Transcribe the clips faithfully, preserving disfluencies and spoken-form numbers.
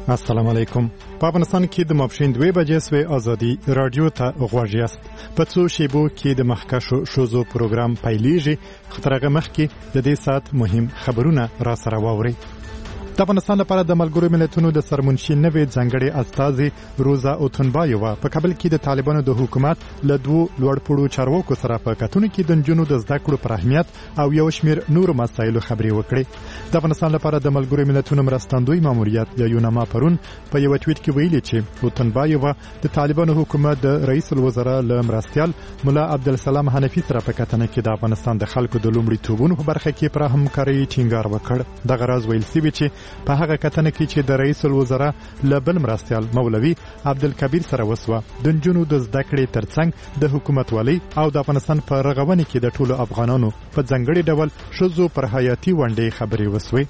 السلام علیکم. په افغانستان کې د ماپښین دوه بجې سوی ازادي رادیو ته غوږ یاست. په څو شیبو کې د مخکښو ښځو پروګرام پیلیږي. خطرغه مخ کې د دې سات مهم خبرونه را سره واوري. د افغانستان لپاره د ملګرو ملتونو د سرمنشي نوې ځانګړي استازي روزا اوتنبایووا په کابل کې د طالبانو د حکومت له دوه لوړپوړو چارواکو سره په کتونو کې د نجونو د زده کړو پر اهمیت او یو شمېر نور مسایلو خبرې وکړې. د افغانستان لپاره د ملګرو ملتونو مرستندوی ماموریت یا یوناما پرون په یو ټویټ کې ویلي چې اوتنبایووا د طالبانو حکومت د رئیس الوزرا له مرستیال مولا عبدالسلام حنفي سره په کتنه کې د افغانستان د خلکو د لومړي توبونو په برخه کې پر همکاري ټینګار وکړ. دغه راز ویل سوي چې په هغه کتنه کې چې د رئیس الوزرا له بل مرستیال مولوي عبدالکبیر سره وسوه د نجونو د زده کړې ترڅنګ د حکومت والی او د افغانستان په رغونې کې د ټولو افغانانو په ځانګړي ډول ښځو پر حیاتي ونډې خبرې وسوي.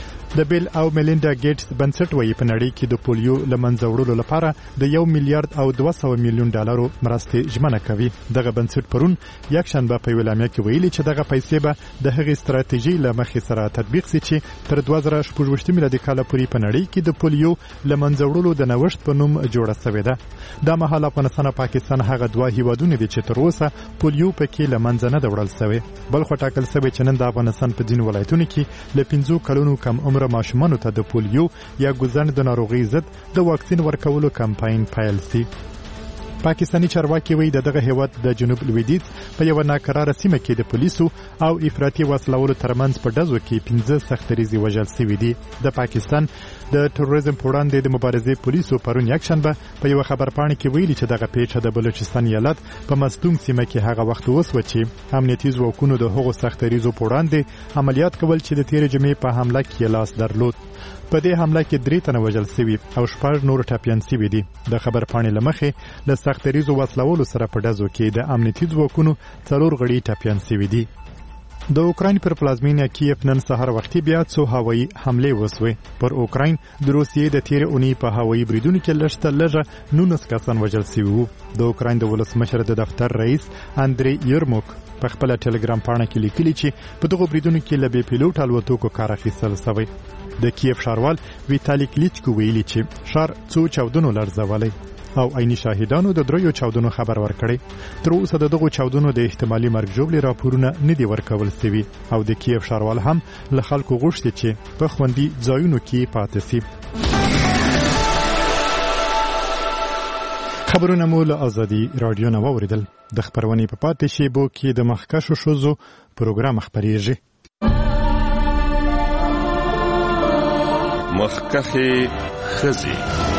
د بیل او میلینډا ګیټس بنسټ وایي په نړۍ کې د پولیو له منځه وړلو لپاره د یو میلیارډ او دوه سوه میلیون ډالرو مرستې ژمنه کوي. دغه بنسټ پرون یکشنبه په یوه اعلامیه کې ویلي چې دغه پیسې به د هغې ستراتیژۍ له مخې سره تطبیق شي چې تر دوه زره شپږ میلادي کال پورې په نړۍ کې د پولیو له منځه وړلو د نوښت په نوم جوړه شوې ده. دا مهال افغانستان او پاکستان هغه دوه هیوادونه دي چې تر اوسه پولیو پکې له منځه نه ده وړل شوی. بل خو ټاکل شوی چې نن د افغانستان په ځینو ولایتونو کې له پنځو کلونو کم عمر ماشومانو ته د پولیو یا ګوزن د ناروغۍ ضد د واکسین ورکولو کمپاین پیل شي. پاکستانی چارواکي وایي د دغه هیواد د جنوب لویدیځ په یو ناکراره سیمه کې د پولیسو او افراطي وسلوالو ترمنځ په ډزو کې پنځه سختریزي وژل شوي دي. د پاکستان د تروریزم په وړاندې د مبارزې پولیسو پرون یکشنبه په یو خبرپاڼه کې ویلي چې دغه پیښه د بلوچستان ایالت په مصدوم سیمه کې هغه وخت وسوه چې امنیتي ځواکونو د هغو سختریزو په وړاندې عملیات کول چې د تیرې جمعې په حمله کې لاس درلود. په دې حمله کې درې تنه وژل شوي او شپږ نور ټپیان شوي دي. د خبرپاڼې له مخې له سختریزو وسلوالو سره په ډزو کې د امنیتي ځواکونو څلور غړي ټپیان شوي دي. د اوکراین پر پلازمینه کیف نن سهار وختي بیا څو هوایي حملې وسوې. پر اوکراین د روسیې د تیرې اونۍ په هوایي بریدونو کې لږ تر لږه نولس کسان وژل شوي وو. د اوکراین د ولسمشر د دفتر رئیس اندری یرموک په خپل ټلګرام پاڼه کې لیکلي چې په دغو بریدونو کې له بې پیلوټ الوتکو کار اخیستل شوی. د کیف ښاروال ویتالي کلیچکو ویلي چې ښار څو چاودنو لړزولی او عیني شاهدانو د دریو چاودنو خبر ورکړی. تر اوسه د دغو چاودنو د احتمالي مرګ ژوبلې راپورونه نه دي ورکول شوي او د کیف ښاروال هم له خلکو غوښتي چې په خوندي ځایونو کې پاتې شي. خبرونه مو له ازادي رادیو نه واوریدل. د خبرونې په پاتې شیبو کې د مخکښو ښځو پروګرام خپریږي. مخکښې ښځې.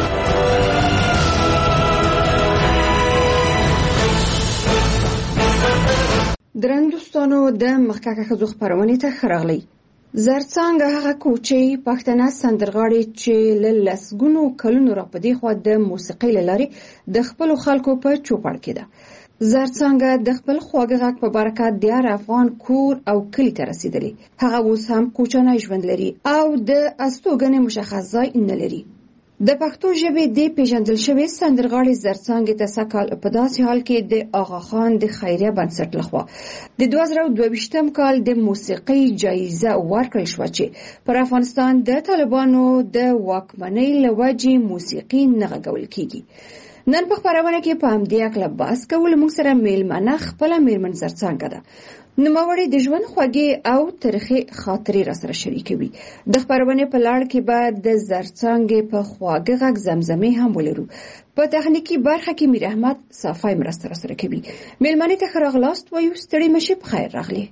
درنو دوستانو د مخکښه ښځو خپرونې ته ښه راغلی. زرڅانګه هغه کوچۍ پښتنه سندرغاړې چې له لسګونو کلونو راپدې خوا د موسیقۍ له لارې د خپلو خلکو په چوپړ کې ده. زرڅانګه د خپل خواږه غږ په برکت د هر افغان کور او کلي ته رسیدلې. هغه اوس هم کوچنی ژوند لري او د استوګنې مشخص ځای نه لري. د پښتو ژبې د پیژندل شوې سندرغاړې زرڅانګې ته سږکال په داسې حال کې د آغا خان د خیریه بنسټ لخوا د دوه زره دوه ویشتم کال د موسیقۍ جایزه ورکړل شوه چې پر افغانستان د طالبانو د واکمنۍ له وجې موسیقي نه غږول کیږي. نن په خبرونه کې په همدې اړه بحث کول موږ سره میلمنه خپله میرمن زرڅانګه ده. نوموړې د ژوند خوږې او تاریخي خاطرې را سره شریکوي. د خبرونې په لړ کې به د زرڅانګې په خواږه غږ زمزمې هم ولرو. په تخنیکي برخه کې میر احمد صافی مرسته را سره کوي. میلمنې ته ښه راغلاست وایو. ستړي مشي په خیر راغلی.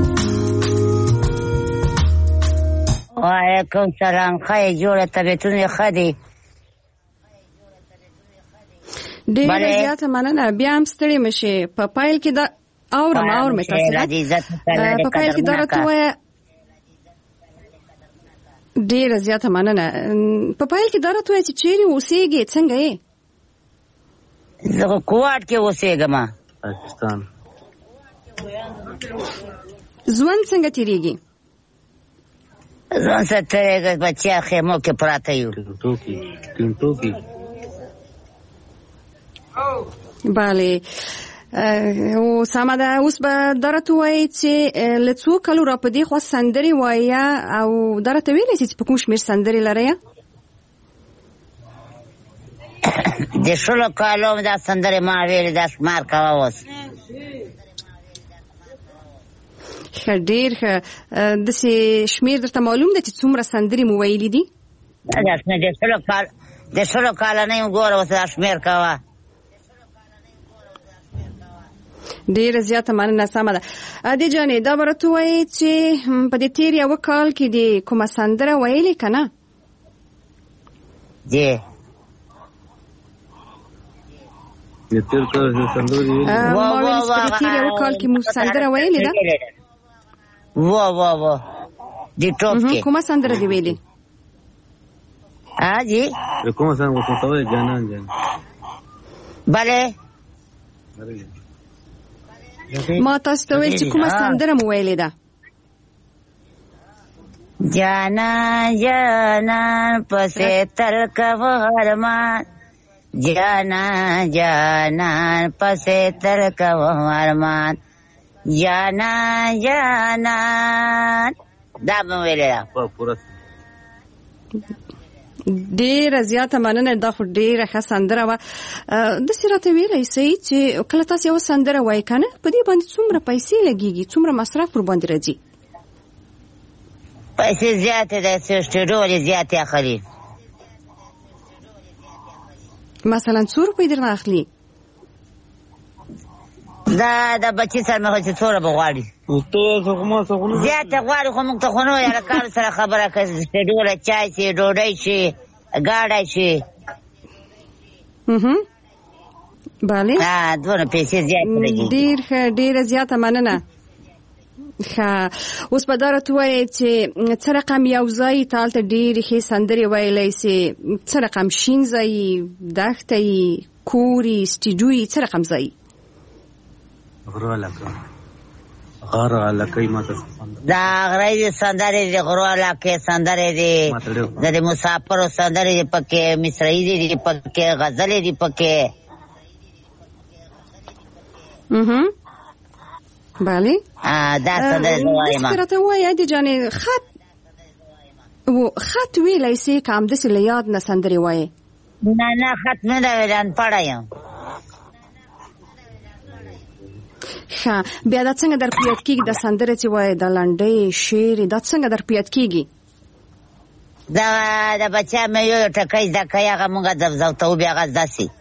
وعلیکم سلام. ښه جوړه طبیعتونه ښه دي. ډېره زیاته مننه. بیا هم ستړي مشي. په پایل کې د اورم اورم تاسو په پایل کې دا راته وایه. ډېره زیاته مننه. په پایل کې دا راته وایه چې چیرې اوسېږې، څنګه یې؟ زه کوټ کې اوسېږم. پاکستان. ژوند څنګه تېرېږي؟ ژوند څه تېرېږي، بچیا خیمو کې پراته یو. ټوکي ټوکي. بله او سمه ده. اوس به دا راته وایي چې له څو کلو را په دې خوا سندرې وایه او دا راته ویلی چې په کوم شمېر سندرې لرئ؟ د شلو کالو دا سندرې ما ویلې دا شمار کوه اوس. ښه ډېر ښه. داسې شمېر درته معلوم ده چې څومره سندرې مو ویلي دي؟ د شلو کالنۍ وګوره اوس دا شمېر کوه. ډېره زیاته مننه. سمه ده. ادې جانې دا به راته ووایې چې په دې تېر یوه کال کې د کومه سندره ویلې که نه؟ جی د تېر کال سندرې ویلې؟ ما ویلې چې په دې تېر یوه کال کې مو سندره ویلې ده؟ وا وا وا د ټوپ کې کومه سندره دې ویلې؟ ها جی کومه سندره ورته وایي؟ جانان جان. بله ما تاسو ته ویل چې کومه سندره مو ویلې ده؟ جانان جانان پسې تل کوه ارمان، جانان جانان پسې تل کوه ارمان، جانان جانان. دا مو ویلې ده. پوره ډېره زیاته مننه. دا خو ډېره ښه سندره وه. داسې راته ویلی سئ چې کله تاسو یوه سندره وایي که نه، په دې باندې څومره پیسې لګېږي، څومره مصرف ور باندې راځي؟ پیسې زیاتې ده، سټډیو ولې زیاتې اخلي. مثلا څو روپۍ درنه اخلي؟ دا د بچي سره مې چې څومره به غواړي زیاته غواړي، خو موږ ته خو نه وایي هلکانو سره خبره کوي. سټډیو له چای شي، ډوډۍ شي، ګاډی شي. بله دونه پیسې زیاتې لګېږي. ډېر ښه، ډېره زیاته مننه. ښه اوس به دا راته ووایې چې څه رقم یو ځای ته هلته ډېرې ښې سندرې ویلی سې؟ څه رقم شین ځای، دښته یي، کور یي، سټډیو یي، څه رقم ځای؟ غره علاقه غره علاقه ما ته دا غره دي سندرې دي، غرو علاقې سندرې دي، د مسافرو سندرې دي پکې، مصرعي دي پکې، غزلې دي پکې. بله دا سندرې زه وایم. داسې راته ووایه ادې جانې خط خط ویلی سې که همداسې له یاد نه سندرې وایې؟ نه نه خط نه ده ویلی، انپړه یم. ښه بیا دا څنګه در په یاد کېږي دا سندره چې وایې، دا لنډۍ شعر دا څنګه در په یاد کېږي؟ دا د بچیا مې یو یو ټکی زده کوي، هغه مونږ زوتو بیا هغه زده سي.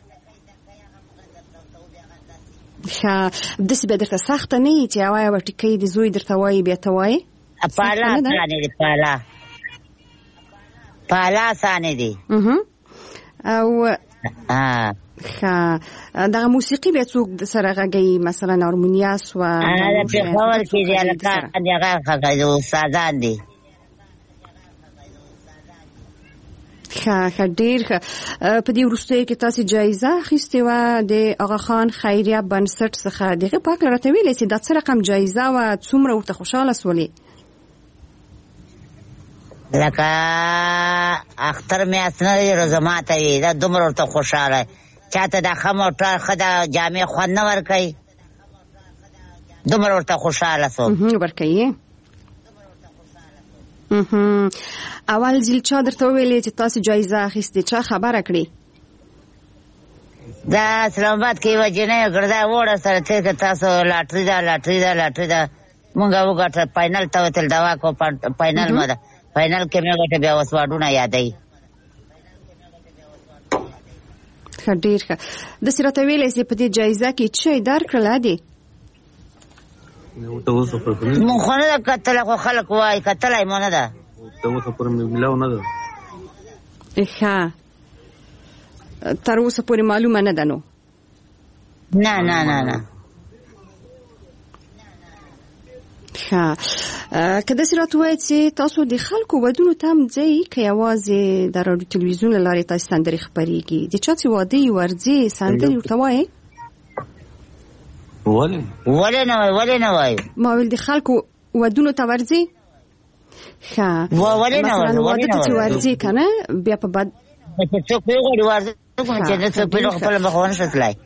ښه داسې بیا درته سخته نه وي چې یوه یوه ټکی د زوی درته وایي بیا ته وایې؟ پالا سانې دي، پالا پالا سانې دي. او ښه دغه موسیقي بیا څوک سره غږوي؟ مثلا هارمونیا سوه، د پېښور کې دي هلکان دي، هغه غږوي، استادان دي. ښه ښه ډېر ښه. په دې وروستیو کې تاسې جایزه اخیستې وه د آغا خان خیریه بنسټ څخه، د هغې په هکله راته ویلی چې دا څه رقم جایزه وه، څومره ورته خوشحاله سولې؟ لکه اختر میاشت نه دی روزه ماته وي، دا دومره ورته خوشحاله. چاته دا ښه موټر ښه دا جامې خوند نه ورکوي، دومره ورته خوشحاله سو. ورکوي. اول ځل چا درته وویلې چې تاسې جایزه اخیستې؟ چا خبره کړې؟ دا اسلام آباد کې یوه جنۍ ګرده وړه سره تېر که تاسو لاټري ده لاټري ده لاټري ده، مونږ وګټل فاینل ته وتل دوا کو فاینل مه ده، فاینل کې مې وګټه بیا اوس واډونه یادوي. ښه ډېر ښه. داسې راته ویلی چې په دې جایزه کې څه یې درکړل ادې؟ مونږ خو نه ده کتلی، خو خلک وایي کتلی مو نه ده. ښه تر اوسه پورې معلومه نه ده نو؟ نه نه نه نه. ښه که داسې راته ووایې چې تاسو د خلکو ودونو ته هم ځئ که یوازې د راډیو تلویزیون له لارې تاسې سندرې خپرېږي؟ د چا چې واده یې ورځې سندرې ورته وایې؟ ولې ولې نه وایو ولې نه وایو؟ ما ویل د خلکو ودونو ته ورځې؟ ښه مثلا واده ته چې ورځې که نه بیا په بد چې څوک وغواړي واده کوم چې نه څوک پرې خپله مخ ونه شي تللی.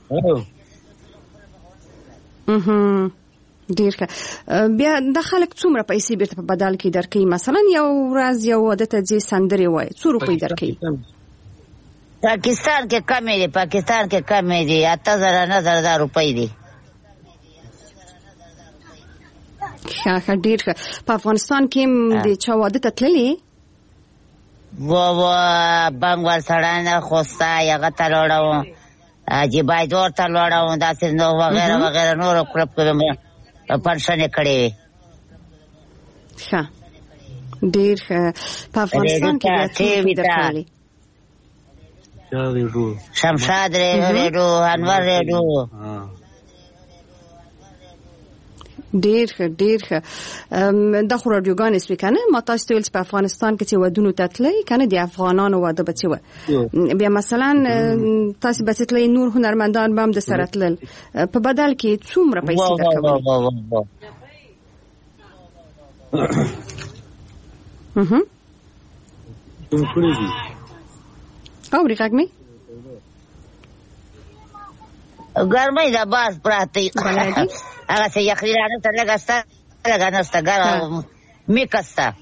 ډېر ښه. بیا دا خلک څومره پیسې بیرته په بدل کې درکوي؟ مثلا یو ورځ یو واده ته ځې سندرې وایي څو روپۍ درکوي؟ پاکستان کې کمې دي پاکستان کې کمې دي اته زره نه زره دا روپۍ دي. ښه ښه ډېر ښه. په افغانستان کې د چا واده ته تللې؟ و و بنګ ورسره نه خوسته هغه ته لاړه وم حاجي بایدور ته لاړه وم داسې نو وغیره وغیره نورو کلب کې پنشنې کړې وې. ښه ډېر ښه. په افغانستان کې بیا څوک درکړلې؟ شمشاد ریډو انور ریډو. ډېر ښه ډېر ښه. دا خو راډیوګانې سوې که نه؟ ما تاسو ته ویل چې په افغانستان کې چې ودونو ته تلئ که نه د افغانانو واده به چې وه بیا مثلا تاسې به چې تلئ نور هنرمندان به هم د سره تلل په بدل کې څومره پیسې درکولې؟ اورې غږ مې ګرمۍ ده باز پراته هغه څه یخني رانسته لږه سته لږه نسته ګرمه میکه سته.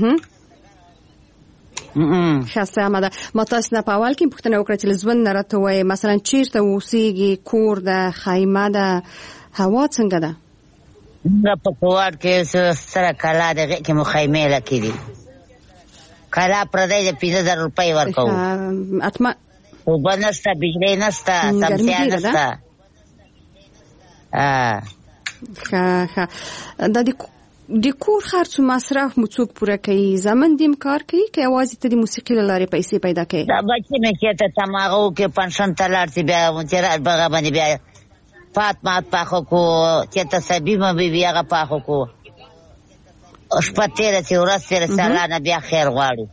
ښه سمه ده. ما تاسو نه په اول کې پوښتنه وکړه چې له ژوند نه راته ووایئ مثلا چېرته اوسېږي؟ کور ده، خیمه ده، هوا څنګه ده؟ په کوواټ کې سره کلا د هغې کې مو خیمې لکې دي. کلا پردی د پنځه زره روپۍ ورکوو. اوبه نشته، بجلۍ نشته، سمسیا نشته. ښه ښه. دا د کور خرڅ و مصرف مو څوک پوره کوي؟ زمن دې کار کوي که یوازې ته د موسیقي له لارې پیسې پیدا کوي؟ دا بچې مې چېرته تماغه وکړې پنشن ته لاړ شي بیا چې بغه باندې بیا پات مات پاخه کړو چېرته سبي مبي بیا هغه پاخه کړو شپه تېره شي ورځ تېره شي الله نه بیا خیر غواړو.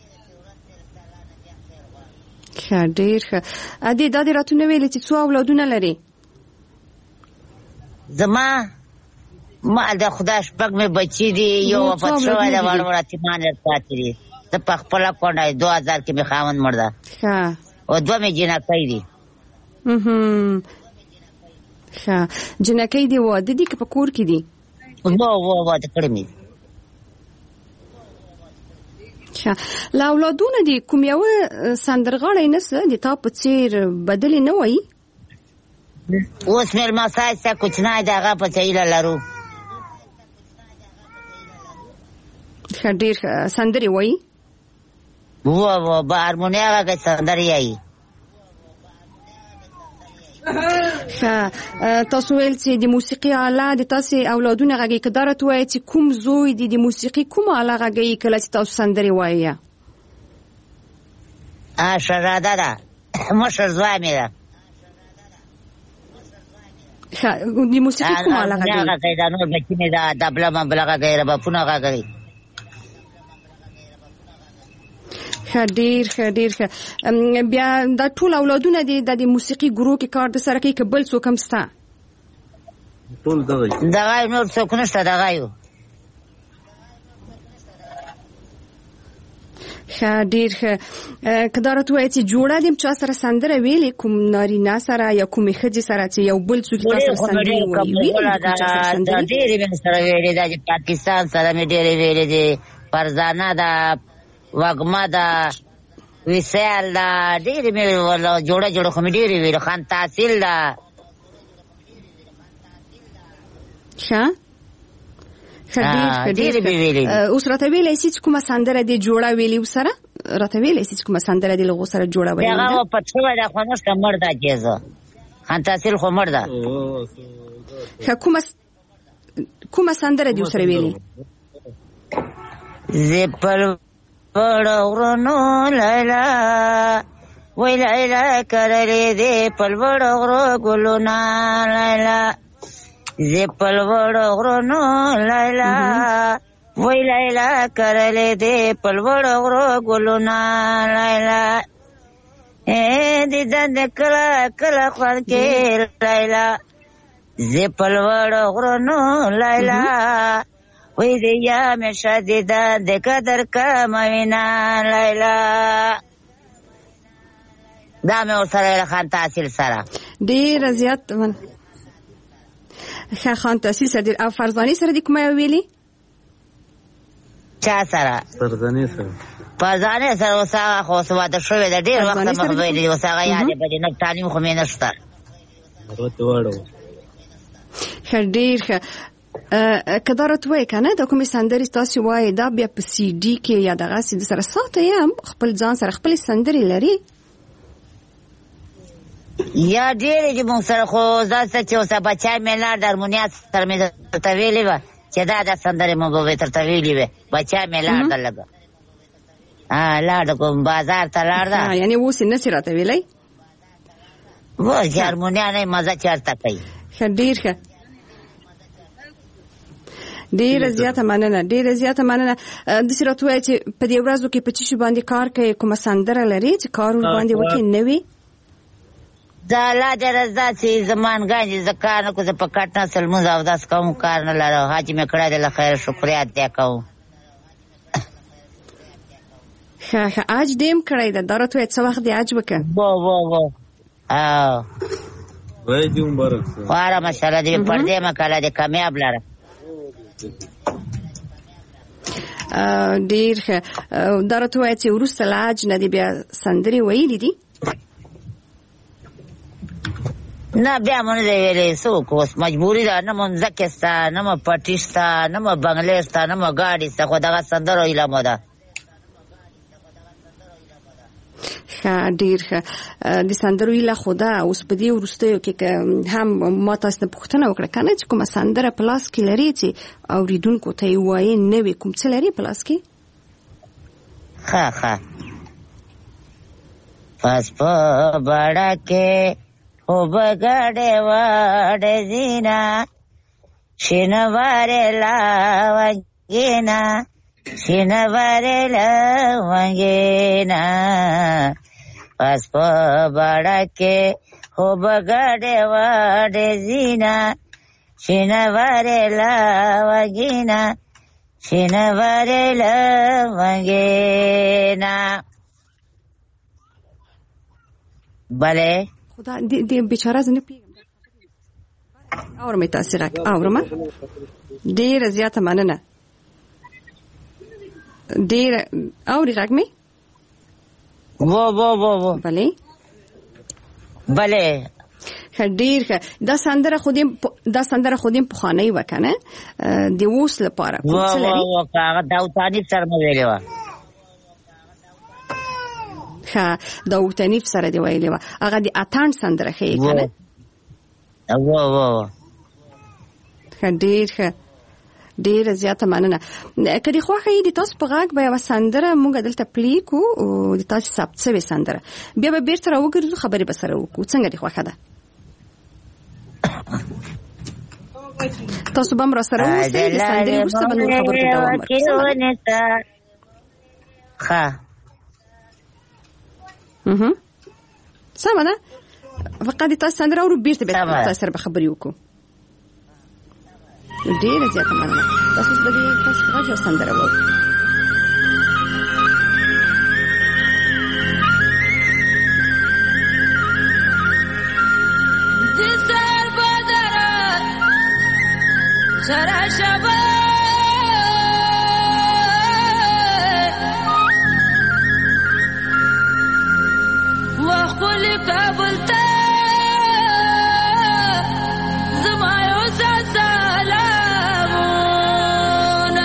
ښه ډېر ښه. ادې دا دې راته وویلې چې څو اولادونه لرې؟ زما ما د خدای شپږ مې بچي دي یو وفات شوی ده وړ وړ یتیمان یې پاتې دي. زه په خپله کونډه دوه هزار کې مې خاوند مړ ده او دوه مې جنکۍ دي. ښه جنکۍ دې واده دي که په کور کې دي؟ و واده کړې مې دي. ښه له اولادونه دې کوم یوه سندرغاړی نسته د تا په څېر بدلې نه وایي؟ اوس مېلمسی سته کوچنی د هغه په هیله لرو. ښه ډېر ښه. سندرې وایي؟ و و به هارموني هغه سندرې یایي. ښه تاسو ویل چې د موسیقي آله د تاسې اولادونه غږوي که دا راته ووایئ چې کوم زوی د د موسیقي کومه آله غږوي کله چې تاسو سندرې وایئ؟ شهزاده ده مشر زوی مې ده. ښه د موسیقي کومه آله غږوي؟ غږوي دا نور بچي مې ده دبله مبله غږوي ربابونه غږوي. ښه ډېر ښه ډېر ښه. بیا دا ټول اولادونه دي د موسیقي ګروپ کې کار د سره کوي که بل څوک هم شته؟ ټول دغه دغه نور څوک نشته دغه یو. ښه ډېر ښه. که دا راته ووایې چې جوړه دې چا سره سندره ویلې کوم نارینه سره یا کومې ښځې سره چې یو بل څوک تا سره سندرې ویلې؟ ډېرې مې سره ویلې ده چې پاکستان سره مې ډېرې ویلې دي. فرزانه ده وږمه ده وسیال ده ډېرې مې جوړه جوړه خو مې ډېرې ویلې. خان تحصیل ده. ښه ښه ډېر ښه ډېر. اوس راته ویلی سي چې کومه سندره دې جوړه ویلې ورسره؟ راته ویلی سي چې کومه سندره دې له هغو سره جوړه ویلې ده؟ هغه وفات شوی ده خو نشته مړ ده جیزه. خان تحصیل خو مړ ده. ښه کومه کومه سندره دې ورسره ویلې؟ زه پر وړو غرونو لیلا وی لیلا کرلې دې پر وړو غرو ګلونه لیلا زه پر وړو غرونو لیلا وی لیلا کرلې دې پر وړو غرو ګلونه لیلا اے دې دند کلا کلا خوان کې لیلا زه پر وړو غرونو لیلا وی دی یا می شدیده د قدر کموینا لیلا. دا می ورسره خان تحصیل سره ډېره زیات من. ښه خان تحصیل سره او فرزانې سره دې کومه ویلې؟ چا سره؟ فرزانې سره. پازانې سره اوس هغه خو اوس واده شوې ده ډېر وخت مخ ویلي اوس هغه یادې بدې نه تعلیم خو مې نشته ښه ډېر ښه که دا راته وایې که نه دا کومې سندرې تاسې وایې دا بیا په سی ډي کې یا دغسې د سره ساتئ هم خپل ځان سره خپلې سندرې لري یا ډېرې چې مونږ سره خو داسې چې اوس بچی مې لاړ د هرمونیا سره مې درته ویلې وه چې دا دا سندرې مونږ به درته ویلې وې بچی مې لاړ ده لږه لاړ د کوم بازار ته لاړ ده یعنې اوس یې نسې راته ویلی اوس چې هرمونیا نه مزه چېرته کوي ښه ډېر ښه ډېره زیاته مننه ډېره زیاته مننه داسې راته ووایه چې په دې ورځو کې په څه شي باندې کار کوې کومه سندره لرې چې کار ورباندې وکړې نه وي دا لا دې رضا چې زمانګان چې زه کار نه کوم زه په کټ نه سل لمونځ اودس کوم کار نه لرم حج مې کړی دی له خیر شکریات دی کوم ښه ښه حج دې هم کړی ده دا راته وایه څه وخت دې حج وکړه وو وو وو او وای دې مبارک واره ماشاءالله دې پردې مکاله دې کامیاب لره ډېر ښه دا راته وایه چې وروسته له حج نه دې بیا سندرې ویلي دي نه بیا مو نه دی ویلې څه وکړو اوس مجبوري ده نه مو مځکې شته نه مو پټي شته نه مو بنګلې شته نه مو ګاډي شته خو دغه سندرو هیله مو ده ښه ډېر ښه د سندرو هیله خو ده اوس په دې وروستیو کې هم ما تاسو نه پوښتنه وکړه که نه چې کومه سندره په لاس کې لرې چې اورېدونکو ته یې وایې نوې کوم څه لرې په لاس کې ښه ښه پس په بړه کې خوبه ګډې وډې ځینه شینوارې لونګینه شینوارې لونګینه پس په بړه کې خوبه ګډې وډې ځینه شینوارې لونګینه شینوارې لونګینه بله خدا دې بیچاره زه نه پوهېږم اورم یې تاسې غږ اورم ډېره زیاته مننه ډېره اوري غږ مې وو وو وو وو بلې بلې ښه ډېر ښه دا سندره خو دې دا سندره خو دې پخوانۍ وه که نه د اوس لپاره وو وو وو که هغه داود حنیف سره مې ویلې وه ښه داود حنیف سره دې ویلې وه هغه د اتڼ سندره ښیې که نه وو وو ښه ډېر ښه ډېره زیاته مننه که دې خوښه وي د تاسو په غږ به یوه سندره موږ دلته پلی کړو د تاسو ثبت شوې سندره بیا به بېرته راوګرځو خبرې به سره وکړو څنګه دې خوښه ده تاسو به هم را سره اوسئ د سندرې وروسته به نور خبرو ته دوام ورکړو ښه سمه ده فقط د تاسو سندره اورو بېرته بیا تاسو سره به خبرې وکړو ډېره زیاته مننه تاسو به دې تاسو غږ یو سندره واورو سره شبه وخل کابل ته زما یو سلامونه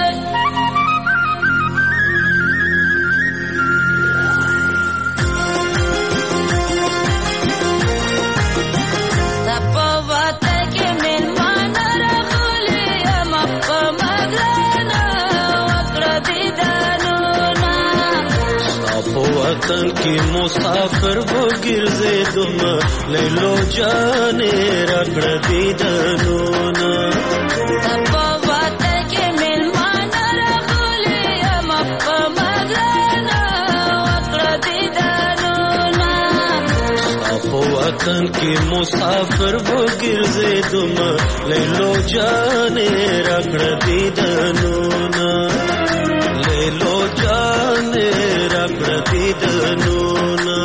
په واته کې مېلمانه راغلي یم په مګرانه وکړه دیدنونه په وطن کې مسافر وګرځېدم لیلو جانې راکړه دیدنونه په واته کې مېلمانه راغلي یم په مګرانه وکړه دیدنونه په وطن کې مسافر وګرځېدم لیلو جانې راکړه دیدنونه لیلو جانې راکړه دیدنونه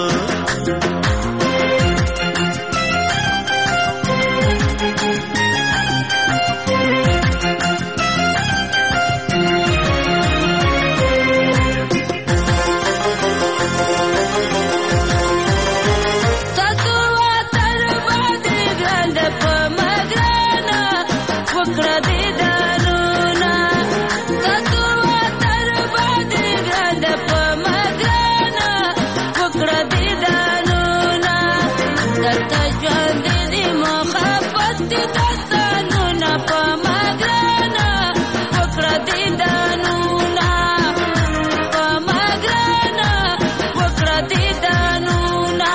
وکړه دیدنونه تطور وطن باندې ګران په مګرانه وکړه دیدنونه درته ژوند دې محبت دې داستانونه په مګرانه وکړه دیدنونه په مګرانه وکړه دیدنونه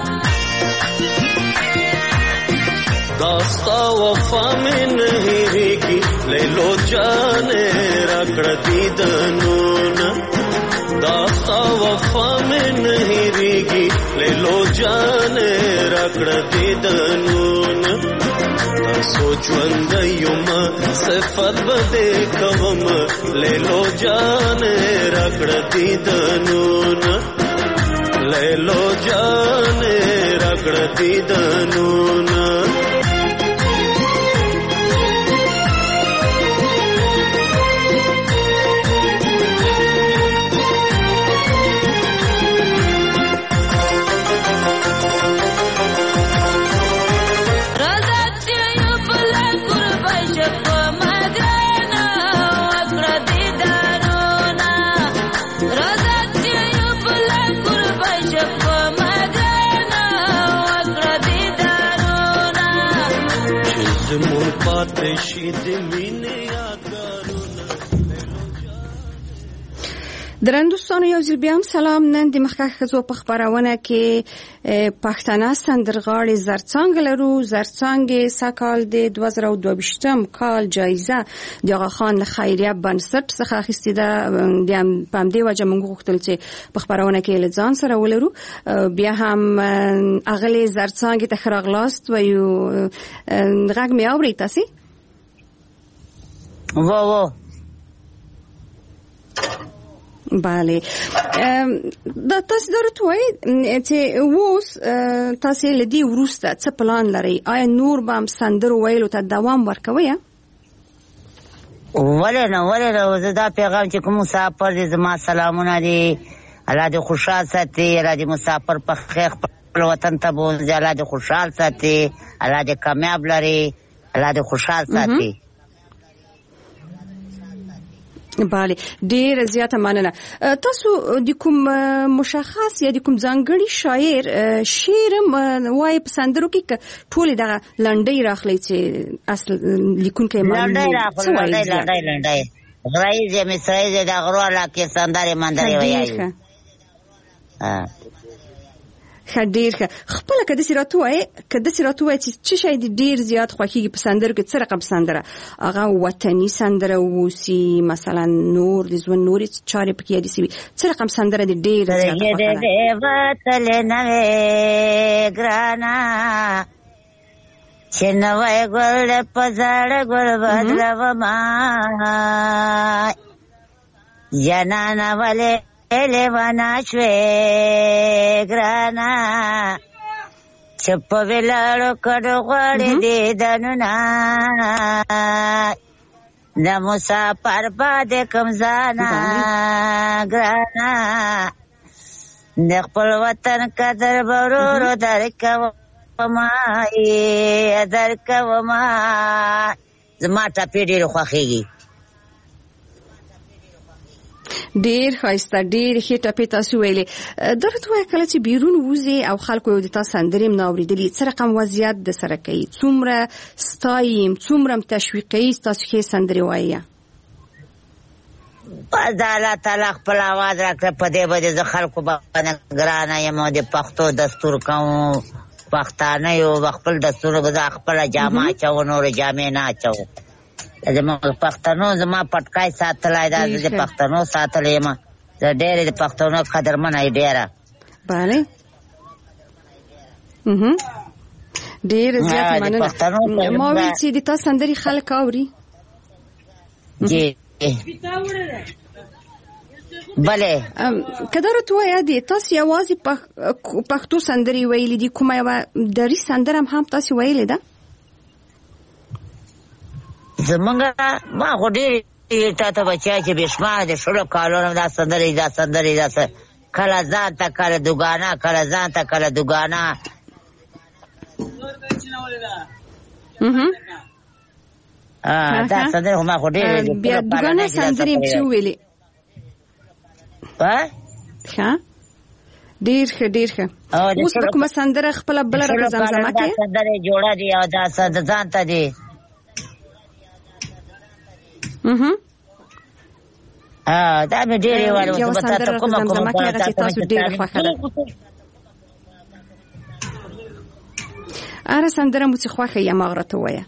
داستا وفا میں نہیں ریگی لے لو جانے رکڑ دیدنونا داستا وفا میں نہیں ریگی لے لو جانے رکڑ دیدنونا سوچوند یوما صفت بدے کوم لے لو جانے رکڑ دیدنونا لے لو جانے رکڑ دیدنونا درنو دوستانو یو ځل بیا هم سلام. نن د مخکښ ښځو په خپرونه کې پښتانه سندرغاړې زرڅانګه لرو. زرڅانګې سږکال د دوه زره او دوه ویشتم کال جایزه د آغا خان له خیریه بنسټ څخه اخیستې ده. په همدې وجه موږ غوښتل چې په خپرونه کې له ځان سره ولرو. بیا هم اغلې زرڅانګې ته ښه راغلاست وایو. غږ مې اورئ تاسې؟ وا وا بله. دا تاسو درته وایي چې اوس تاسو له دې وروسته څه پلان لرئ؟ آیا نور به هم سندرو ویلو ته دوام ورکوئ؟ ولې نه ولې نه زه دا پیغام چې کوم مسافر دي زما سلامونه دي. الله دې خوشحال ساتي. الله دې مسافر په خیر خپل وطن ته بوځي. الله دې خوشحال ساتي. الله دې کامیاب لري. الله دې خوشحال ساتي. بله ډیر زیاته مننه. تاسو د کوم مشخص یا د کوم ځانګړي شاعر شعر وای په سندرو کې ټول دغه لنډۍ راخلی چې اصل لیکونکی معلوم لنډۍ راخلی لنډۍ لنډۍ لنډۍ غرایز یې مصرایز د غرو علاقې سندرې مندرې وایي. ښه ډېر ښه. خپله که داسې راته ووایې که داسې راته ووایې چې څه شی دې ډېر زیات خوښېږي په سندرو کې، څه رقم سندره؟ هغه وطني سندره واوسي، مثلا نور د ژوند نورې چارې پکې یادې شوي، څه رقم سندره دې ډېر زیات خوښه ده؟ وتلې نوې ګرانه چې نوی ګل په زاړه ګل بدلومه جانانه ولې لیوانا شوې ګرانا چې په ویلاړو کډو غواړې دیدنونه د مسافر باندې کوم ځانه ګرانا د خپل وطن قدر به ورو ورو درکومه درکومه زما ټپې ډېرې خوښېږي. ډیر ښایسته، ډیر ښې ټپې تاسو ویلې. درته وایه کله چې بیرون وځې او خلکو یو د تا سندرې م ناورېدلي، څه رقم وضعیت د سره کوي؟ څومره ستایي، څومره م تشویقوي ستاسو ښې سندرې وایي؟ بس د الله تعالی خپل اواز راکړه، په دې باندې زه خلکو باندې ګرانه یم او د پښتو دستور کوم. پښتانه یو خپل دستور به زه خپله جامه اچوم، نورې جامې نه اچوم. زما پښتنو زما پټکای ساتلی دا د پښتنو ساتلی یم. زه ډېرې د پښتنو قدرمنه یې ډېره. بله ډېره زیاته مننه. ما ویل چې د تا سندرې خلک اوري. جی بله که دا راته ووایه د تاسې یوازې پښتو سندرې ویلې دي، کومه یوه دري سندره هم هم تاسې ویلې ده؟ زمونږ ما خو ډېرې تا ته بچیا چې بې شماره د شلو کالونو دا سندرې دا سندرې دا کله ځان ته کله دوګانه کله ځان ته کله دوګانه ها دا سندره ما خو ډېرې دي بیا دغه سندرې چې ویلې ها ښه ډېر ښه ډېر ښه اوس په کومه سندره خپله بله راته زمزمه کړې سندرې جوړه دي او دا ځان ته دي دا مې ډېرې ویلې یوه سندره راته زمزمه کړې هغه چې تاسو ډېره خوښه ده هره سندره مو چې خوښه یې هماغه راته ووایه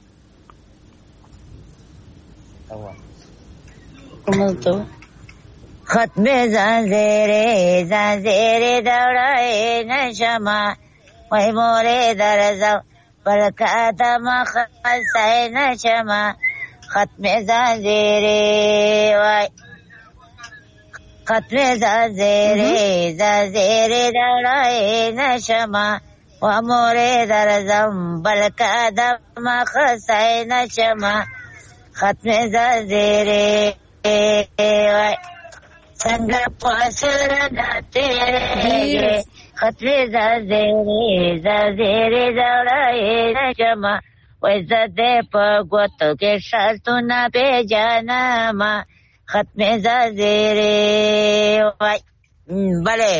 ختم زنزیره زنزیره دوڑای نشما وی موری درزم برکاتم خلصای نشما ختم زنزیره وی ختم زنزیره زنزیره دوڑای نشما و موری درزم برکاتم خلصای نشما ختم زنزیره وی संगा पासर नाते खतरे ज़ाज़ेरे ज़ाज़ेरे ज़ाड़ाए नशमा वैज़दे पगवतो के शास्तु ना पे जाना मा खतरे ज़ाज़ेरे बले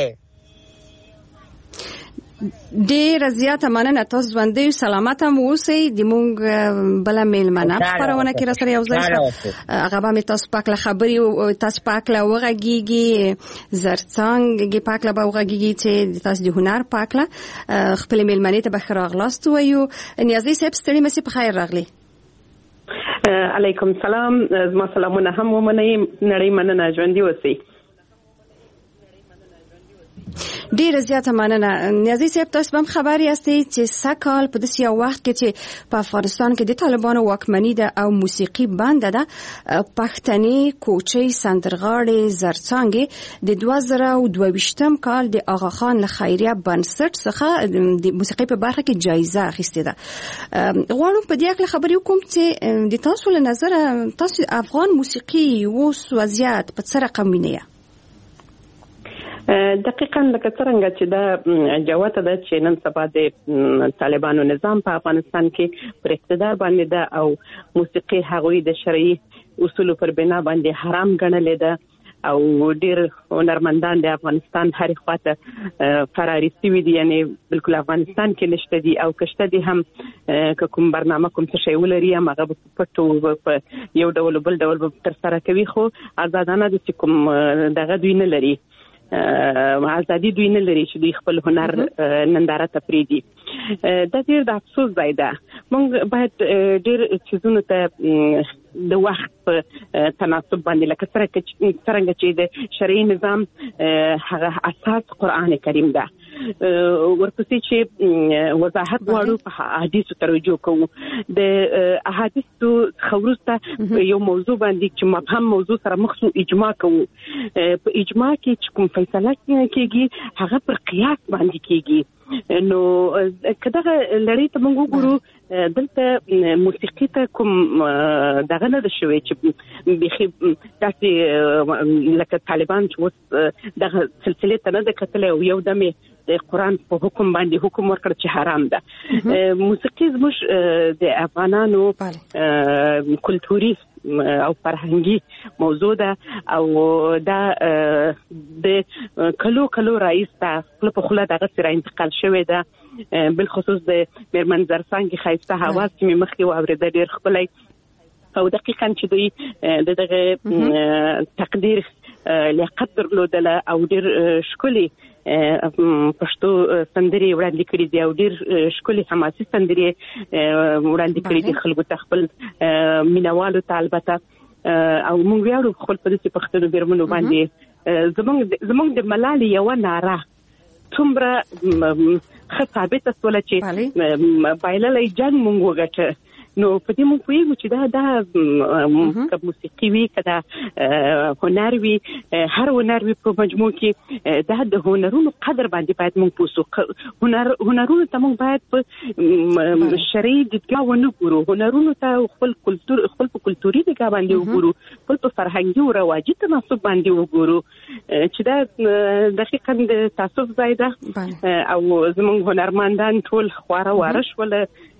ډېره زیاته مننه تاسو ژوندی سلامت هم اوسئ د مونږ بله میلمنه په خپرونه کې راسره یو ځای شوه هغه به مې تاسو په هکله خبرې تاسو په هکله وغږېږي زرڅانګې په هکله به وغږېږي چې تاسو د هنر په هکله خپلې میلمنې ته به ښه راغلاست ووایو نیازي صاحب ستړي مسې په خیر راغلې علیکم سلام زما سلامونه هم ومنئ نړۍ مننه ژوندي اوسئ ډیره زیاته مننه نیازي صاحب تاسو هم خبر یاستئ چې سکهال په داسې یو وخت کې چې په افغانستان کې د طالبانو واکمني ده او موسیقي بنده ده پښتني کوچۍ سندرغاړې زرڅانګې د دوه زره او دوه ویشتم کال د آغا خان له خیریه بنسټ څخه د موسیقۍ په برخه کې جایزه اخیستې ده غواړم په دې اړه خبرې وکړم چې د تاسو له نظره تاسو افغان موسیقي اوس وضعیت په څه رقم وینئ دقیقاً لکه څرنګه چې دا جوته ده چې نن سبا د طالبانو نظام په افغانستان کې پر اقتدار باندې ده او موسیقي هغوی د شرعي اصولو پر بنا باندې حرام ګڼلې ده او ډېر هنرمندان د افغانستان هرې خواته فراري سوي دي یعنې بالکل افغانستان کې نشته دي او که شته دي هم که کوم برنامه کوم څه شی ولري هم هغه به په پټو په یو ډول بل ډول به ترسره کوي خو ازادانه د کوم دغه دوی نه لري ازادي دوی نه لري چې دوی خپل هنر ننداره ته پرېږدي دا ډېر د افسوس ځای ده موږ باید ډېر څیزونو ته د وخت په تناسب باندې لکه څرنګه چې د شرعي نظام هغه اساس قرآن کریم ده ورپسې چې وضاحت غواړو په احادیثو ترجمه کوو د احادیثو خبرسته یو موضوع باندې چې مفهوم موضوع سره مخصوص اجماع کوو په اجماع کې چې کوم فیصله کېږي هغه پر قیاس باندې کېږي نو کله لړۍ ته موږ وګورو دلته موسیقي ته کوم دغه نه ده شوی چې بخي تاسو لکه طالبان چې اوس دغه سلسله ته نه ده کتلې او یو دمه د قرآن په حکم باندې حکم ورکړ چې حرام ده موسیقي زموږ د افغانانو کلتوري او فرهنګي موضوع ده او دا د کلو کلو رئیس ته خپل په خله دغه سره انتقال شوی ده بالخصوص د میرمن زرڅانګې ښایسته حواس چې مې مخکې واورېده ډېر ښکلی او دقیقاً چې دوی د دغه تقدیر لیاقت درلودله او ډېر ښکلي پښتو سندرې وړاندې کړي دي او ډېر ښکلي حماسي سندرې وړاندې کړي دي خلکو ته خپل مینوالو ته البته او موږ ویاړو خپل په داسې پښتنو میرمنو باندې زموږ زموږ د ملالې یوه ناره څومره ښه ثابته شوله چې بایللی جنګ موږ وګټه نو په دې موږ پوهېږو چې دا دا که موسیقي وي که دا هنر وي هر هنر وي په مجموع کې دا د هنرونو قدر باندې باید موږ پوه شو هنر هنرونو ته موږ باید په شرعي دیدګاه ونه ګورو هنرونو ته خپل کلتور خپل په کلتوري دیدګاه باندې وګورو خپل په فرهنګي او رواجي تناسب باندې وګورو چې دا دقیقاً د تعصب ځای ده او زموږ هنرمندان ټول خواره واره شول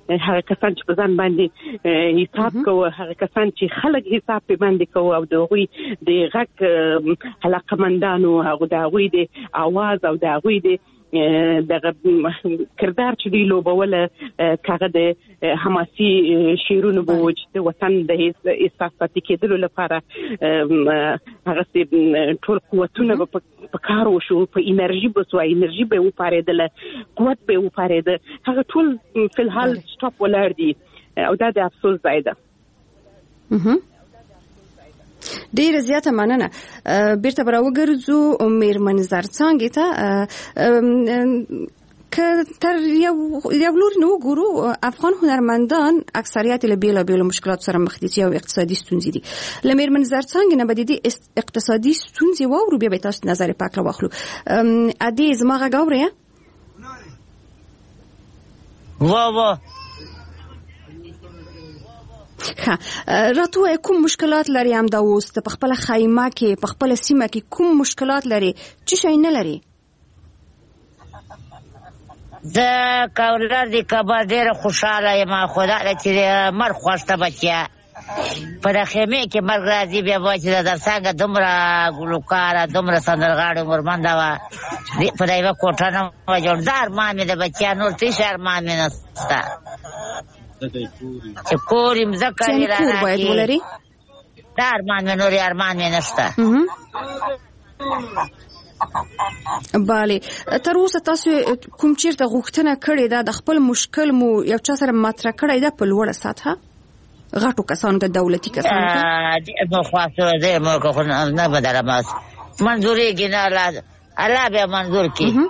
هغه کسان چې په ځان باندې حساب کوي هغه کسان چې خلک حساب په باندې کوي او د غوي د غک علاقمندانو هغه د غوي د आवाज او د غوي د دغه کردار چې دی لوبوله کاغه د حماسي شیرونو بوج د وطن د احساساتي کېدلو لپاره هغه ټول قوتونه په کار وشو په انرژي بسو انرژي به وپارېدله قوت به وپارېده هغه ټول په الحال سټاپ ولر دي او دا د افسوس ځای ده. ډیره زیاته مننه. بیرته به راوګرځو میرمن زرڅانګې ته. که تر یو لوري نه وګورو افغان هنرمندان اکثریت له بیلابیلو مشکلات سره مخ دي او اقتصادي ستونزې دي. له میرمن زرڅانګې نه به د دې اقتصادي ستونزې واورو بیا به تاسو نظر پاک راواخلو. ادي زما غږ اورئ؟ وا وا راته کوم مشکلات لري هم دا اوس په خپل خیمه کې په خپل سیمه کې کوم مشکلات لري چې شي نه لري؟ د کاولر دی کبا ډیره خوشاله یم خدای چې مر خوشته بچیا په د خیمه کې مرګ راځي بیا وای چې د څنګه دومره ګلوکاره دومره سندرغاړو مرمنده وا په دایو کوټه نه جوړدار ما مې د بچیا نور تیشر ما مې نستا چې کور یې مځکه یې راکړي دا ارمان مې نور ارمان مې نشته. بله تر اوسه تاسو کوم چیرته غوښتنه کړې ده د خپل مشکل مو یو چا سره مطرح کړی ده په لوړه سطحه غټو کسانو ته دولتي کسانو ته؟ ډېر مو خواستو دی مو که خو نه به دره ماس منظورېږي نه الله الله بیا منظور کړي.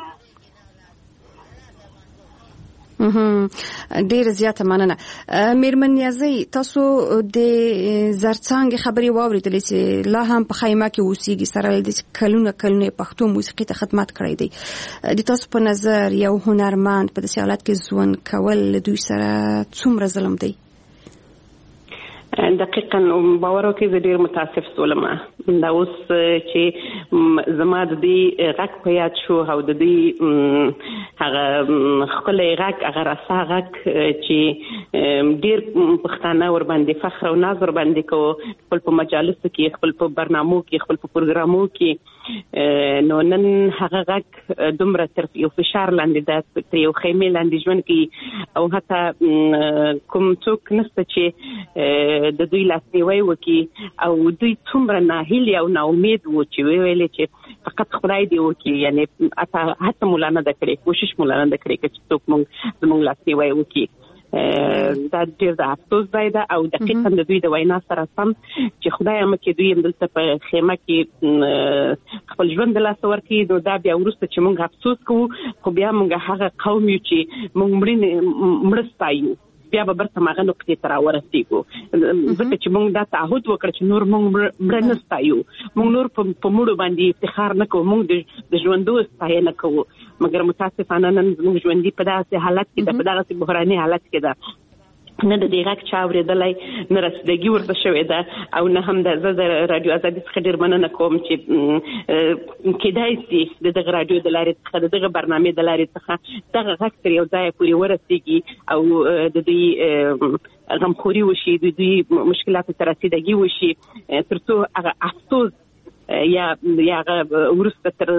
ډیره زیاته مننه. میرمن نیازی تاسو د زرڅانګې خبرې واورېدلې چې لا هم په خیمه کې اوسېږي سره د کلونه کلونه پښتو موسیقي ته خدمت کړی دی. د تاسو په نظر یو هنرمند په داسې حالت کې ژوند کول دوی سره څومره ظلم دی؟ دقیقاً باور وکړئ زه ډېر متاسف سولم دا اوس چې زما د دې غږ په یاد شو او د دې هغه ښکلی غږ هغه رسا غږ چې ډېر پښتانه ورباندې فخر او ناز ورباندې کوو خپل په مجالسو کې خپل په برنامو کې خپل په پروګرامو کې نو نن هغه غږ دومره تر یو فشار لاندې ده تر یو خیمې لاندې ژوند کوي او حتی کوم څوک نشته چې د دوی لاسنیوي وکړي او دوی څومره ناهیلي او ناامید وو چې ویلې چې فقط خدای دی وکړي یعنی حتی مولا نه ده کړې کوشش مولا نه ده کړې چې څوک موږ زموږ لاسنیوي وکړي. دا ډېر د افسوس ځای ده او دقیقاً د دوی د وینا سره سم چې خدای مکې دوی همدلته په خیمه کې خپل ژوند د لاسه ورکړي نو دا بیا وروسته چې موږ افسوس کوو خو بیا موږ هغه قوم یو چې موږ مړه ستایو بیا به برته ماغه نقطې ته راورسېږو ځکه چې موږ دا تعهد وکړ چې نور موږ مړه نه ستایو موږ نور په مړو باندې افتخار نه کوو موږ د ژوندو ستاینه کوو مګر متاسفانه نن زموږ ژوندي په داسې حالت کې ده په دغسې بحراني حالت کې ده نه د دې غږ چا اورېدلی نه رسیدګي ورته شوې ده او نه هم د زه د راډیو ازادي څخه ډېر مننه کوم چې کیدای شي د دغه راډیو د لارې څخه د دغه برنامې د لارې څخه دغه غږ تر یو ځایه پورې ورسېږي او د دوی غمخوري وشي د دوی مشکلاتو ته رسیدګي وشي تر څو هغه افسوس یا یا هغه وروسته تر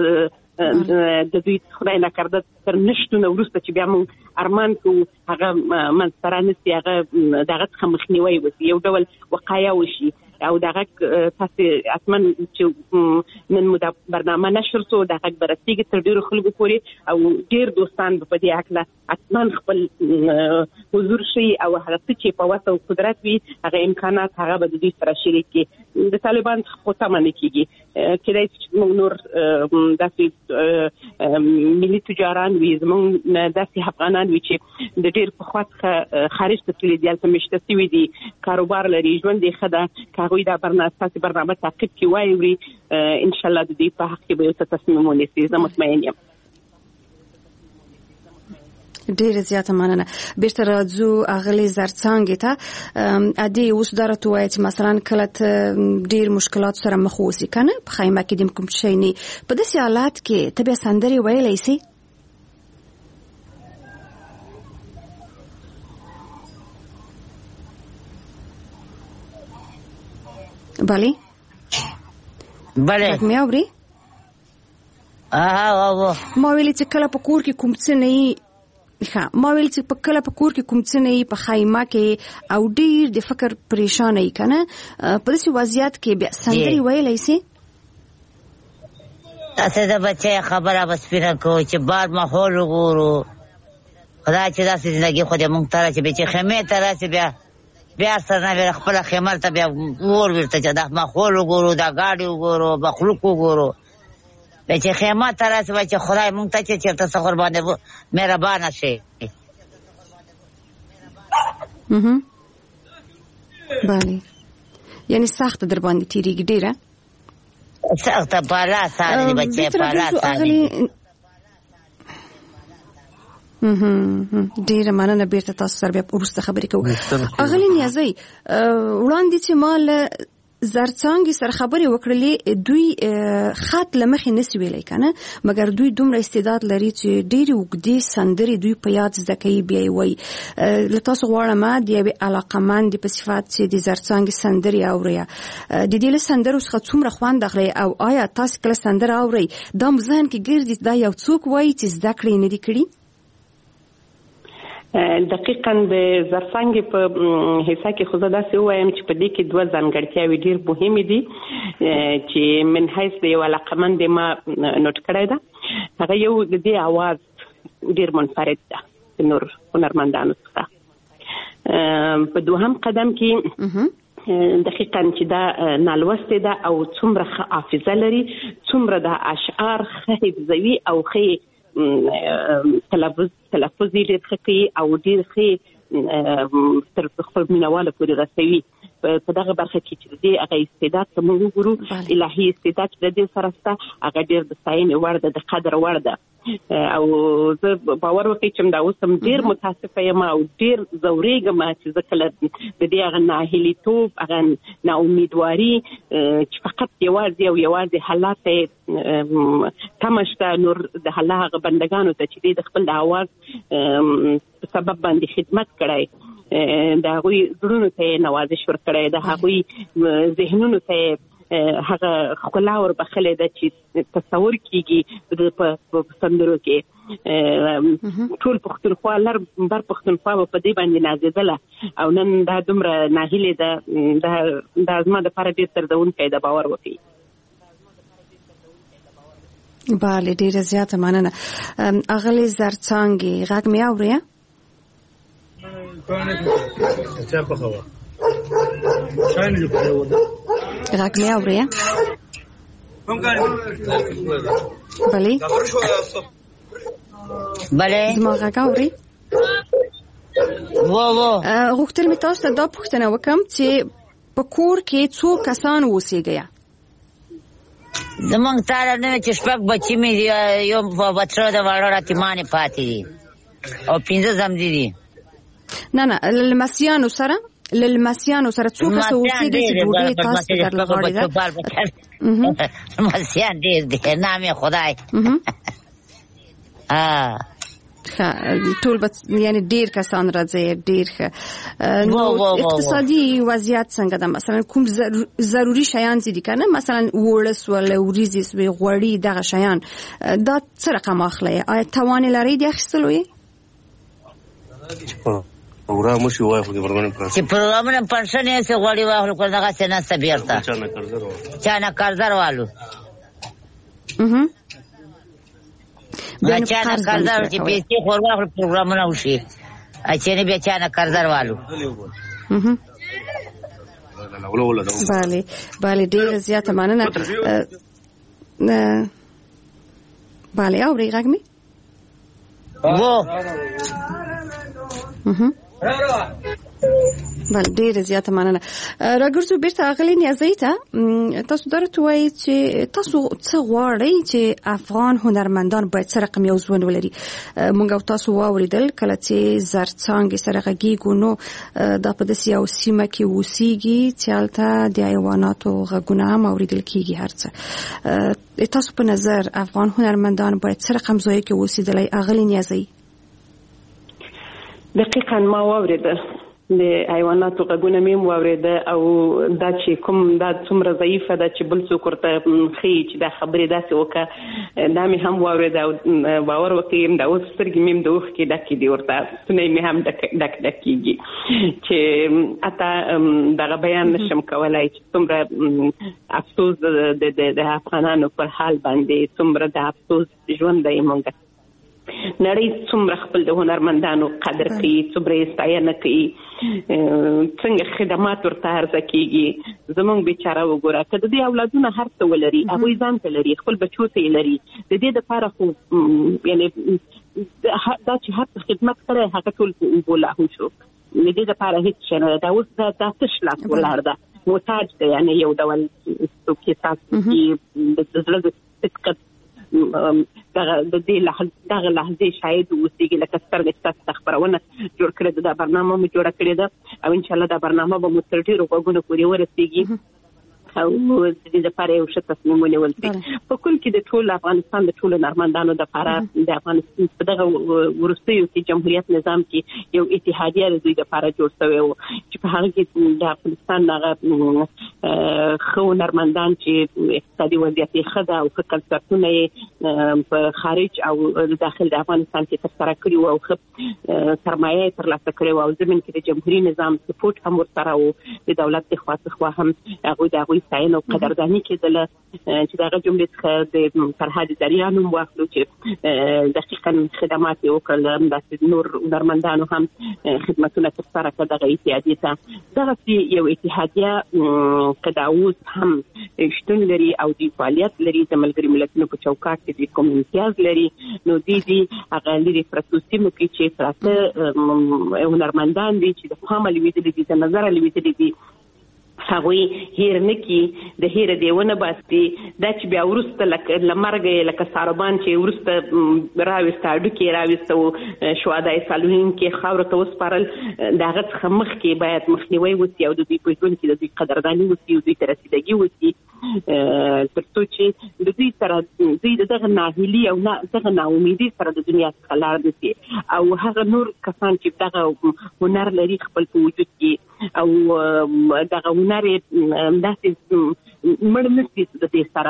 د دوی خدای نکرده تر نشتونه وروسته چې بیا موږ ارمان کوو هغه منځته رانسي هغه د هغه څخه مخنیوی وشي یو ډول وقایه وشي او د غږ تاسې حتما چې نن مو دا برنامه نشر شو د غږ به رسېږي تر ډېرو خلکو پورې او ډېر دوستان به په دې هکله حتما خپل حضور شي او هغه څه چې په وس او قدرت وي هغه امکانات هغه به د دوی سره شریک کړي د طالبان څخه خو تمه نه کېږي کېدای شي چې موږ نور داسې ملي تجاران وي زموږ داسې افغانان وي چې د ډېر پخوا څخه خارج ته تللي دي هلته مېشته سوي دي کاروبار لري ژوند یې ښه ده هغوی دا برنامه ستاسې برنامه تعقیب کړي واوري انشاءالله د دوی په حق کې به یو څه تصمیم ونیسي زه مطمئن یم. ډیره زیاته مننه. بیرته راځو اغلې زرڅانګې ته. ادي اوس دا راته وایي چې مثلا کله ډیر مشکلات سره مخ اوسې کنه په خیمه کې دیم کوم شی نه په داسې حالات کې ته بیا سندرې ویلی سي؟ بله بله مې اوري اه ما ویل چې کله په کور کې کوم څه نه وي ښه ما ویل چې په کله په کور کې کوم څه نه وي په خیمه کې او ډېر د فکر پریشانه یې که نه په داسې وضعیت کې بیا سندرې ویلی سي داسې د بچی خبره به سپینه کوو چې بار ماحول وګورو خدای چې داسې زندګي خو دې مونږ ته راشي بیا چې خیمې ته راشي بیا بیا سره نه بیا خپله خیمه ته بیا اور ورته چې دا ماحول وګورو دا ګاډي وګورو مخلوق وګورو بیا چې خیمه ته راشي بیا چې خدای مونږ ته چې چېرته څه قربانې مهربانه شي بله یعنی سخته در باندې تېرېږي ډېره سخته بالا ساده دي بچې بالا ساده ډېره مننه بیرته تاسو سره بیا وروسته خبرې کوو اغلې نیازۍ وړاندې چې ما له زرڅانګې سره خبرې وکړلې دوی خط له مخې نسي ویلی که نه مګر دوی دومره استعداد لري چې ډېرې اوږدې سندرې دوی په یاد زده کوي بیا یې وایي له تاسو غواړم د یوې علاقمندې په صفت چې د زرڅانګې سندرې اورئ د دې له سندرو څخه څومره خوند اخلئ او آیا تاسې کله سندره اورئ دا مو ذهن کې ګرځي دا یو څوک وایي چې زده کړې یې نه دي کړي دقیقاً د زرڅانګې په حصه کې خو زه داسې ووایم چې په دې کې دوه ځانګړتیاوې ډېر مهمې دي چې من حیث د یو علاقمندې ما نوټ کړی ده هغه یو د دې اواز ډېر منفرد ده د نور هنرمندانو څخه په دوهم قدم کې دقیقاً چې دا نالوستې ده او څومره ښه حافظه لري څومره د اشعار ښه حفظوي او ښه تلفظ تلفظ یې ډېر ښه کوي او ډېر ښه تر خپل مینهوالو پورې رسوي په دغه برخه کې چې د دې هغه استعداد ته موږ وګورو الهي استعداد چې د دې سره شته هغه ډېر د ستاینې وړ ده د قدر وړ ده او زه باور وکړئ چې دا اوس هم ډېر متاسفه یم او ډېر ځورېږم چې زه کله د دې هغه ناهیلیتوب هغه ناامیدواري چې فقط یوازې او یوازې حالات یې کمه شته نور د الله هغه بندګانو ته چې د خپل د اواز په سبب باندې خدمت کړی د هغوی زړونو ته یې نوازش ورکړی د هغوی ذهنونو ته هغه ښکلا وربخلې ده چې تصور کېږي په سندرو کې ټول پښتونخوا لر بر پښتونخوا به په دې باندې نازېدله او نن دا دومره ناهیلې ده دا زما دپاره ډېر دردونکی ده باور وکړي بله ډېره زیاته مننه اغلې زرڅانګې غږ مې اورئ غږ مې اورئ بله بله زما غږ اورئ غوښتل مې تاسو ته دا پوښتنه وکړم چې په کور کې څو کسان اوسېږئ زمونږ تاله نه چې شپږ بچي مې دي یو بچه د واړه راتیمانې پاتې دي او پنځه زمزي دي نه نه لمسیانو سره لمسیانو سره څو کسه اوسېږئ چې ډوډۍ تاسو در لغاړې ده لمسیان ډېر دي نام خدای ټول یعنی ډیر کسان راځي ډیر ښه نو اقتصادي وضعیت څنګه ده مثلا کوم ضروري شیان دي کنه مثلا وړس ول وریزي سوي غوړي دغه شیان دا څه رقم اخلي آیا توان لري د اخیستلو یې پروګرام شو وای خو د پروګرام پر چې پروګرام نه پنځه نه سه غوړي واخلو کله دغه څنګه سبيرتا چانه قرضر چا نه قرضر والو اها بیا چا نه قرضر چې پیسې خور واخلو پروګرام نه وشي اچې نه بیا چا نه قرضر والو اها بله بله ډېر زیاته مننه بله اوري غږ مې وو اها بل ډېر زیاته مننه راګرځو بیرته اغلی نیازی ته تاسو درته وایي چې تاسو څه غواړئ چې افغان هنرمندان باید څه رقم یو ژوند ولري موږ او تاسو واوریدل کله چې زرڅانګې سره غږیږو نو دا په داسې یو سیمه کې اوسیږي چې هلته د حیواناتو غږونه هم اوریدل کیږي هر څه تاسو په نظر افغان هنرمندان باید څه رقم ځای کې اوسېدلی اغلی نیازی دقیقاً ما واورېده د حیواناتو غږونه مې واورېده او دا چې کوم دا څومره ضعیفه ده چې بل څوک ورته ښیي چې دا خبرې داسې وکړه دا مې هم واورېده او باور وکړئ دا اوس سترګې مې هم د اوښکې ډکې دي ورته ستونی مې هم ډک ډک ډک کېږي چې حتی دغه بیان نشم کولی چې څومره افسوس د افغانانو پر حال باندې څومره د افسوس ژوند دی موږ نړۍ څومره خپل د هنرمندانو قدر کوي څومره یې ستاینه کوي څنګه خدمات ورته عرضه کېږي زموږ بیچاره وګوره که د دې اولادونه هر څه ولري هغوی ځان ته لري خپل بچو ته یې لري د دې دپاره خو یعنې دا چې هر څه خدمت کړی هغه ټول په اوبو لاهو شو د دې دپاره هېڅ شی نه ده دا اوس دا تش لاس ولاړ ده محتاج دی یعنې یو ډول څوک یې تاسو کې د زړه د صدقت دغه د دې دغه لحظې شاید اوسېږي لکه سترګې ستاسو ته خپرونه جوړ کړې ده دا برنامه مو جوړه کړې ده او انشاءالله دا برنامه به مو تر ډېرو غوږونو پورې ورسېږي او د دې لپاره یو ښه تصمیم ونیول شي په کل کې د ټول افغانستان د ټولو هنرمندانو دپاره د افغانستان په دغه وروستیو کې جمهوریت نظام کې یو اتحادیه د دوی دپاره جوړ شوی و چې په هغه کې د افغانستان هغه ښه هنرمندان چې اقتصادي وضعیت یې ښه ده او ښه کنسرتونه یې په خارج او داخل د افغانستان کې ترسره کړي وو او ښه سرمایه یې ترلاسه کړې وه او ضمن کې د جمهوري نظام سپورټ هم ورسره و د دولت د خوا څخه هم هغوی د هغوی ستاینه او قدرداني کېدله چې د هغه جملې څخه د فرهاد دریا نوم واخلو چې دقیقا خدمات یې وکړل همداسې نور هنرمندانو هم خدمتونه ترسره کړه دغه اتحادیې ته دغسې یو اتحادیه که دا اوس هم شتون لري او دوی فعالیت لري د ملګري ملتونو په چوکاټ کې دوی کوم امتیاز لري نو دوی دي هغه لرې پرتو سیمو کې چې پراته هنرمندان دي چې د پامه لوېدلي دي د نظره لوېدلي دي هغوی هیر نه کي د هیره دیونه باسي دا چې بیا وروسته لکه له مرګه لکه ساروبان چې وروسته راوسته هډوکي راوسته او شهدای صالحین کې خاورو ته وسپارل د هغه څخه مخکې باید مخنیوی وشي او د دوی په ژوند کې د دوی قدرداني وشي او دوی ته رسیدګي وشي تر څو چې د دوی سره دوی دغه ناهیلي او دغه ناامیدي سره د دنیا څخه لاړ نشي او هغه نور کسان چې دغه هنر لري خپل په وجود کې او دغه هنر داسې مړ نشي د دې سره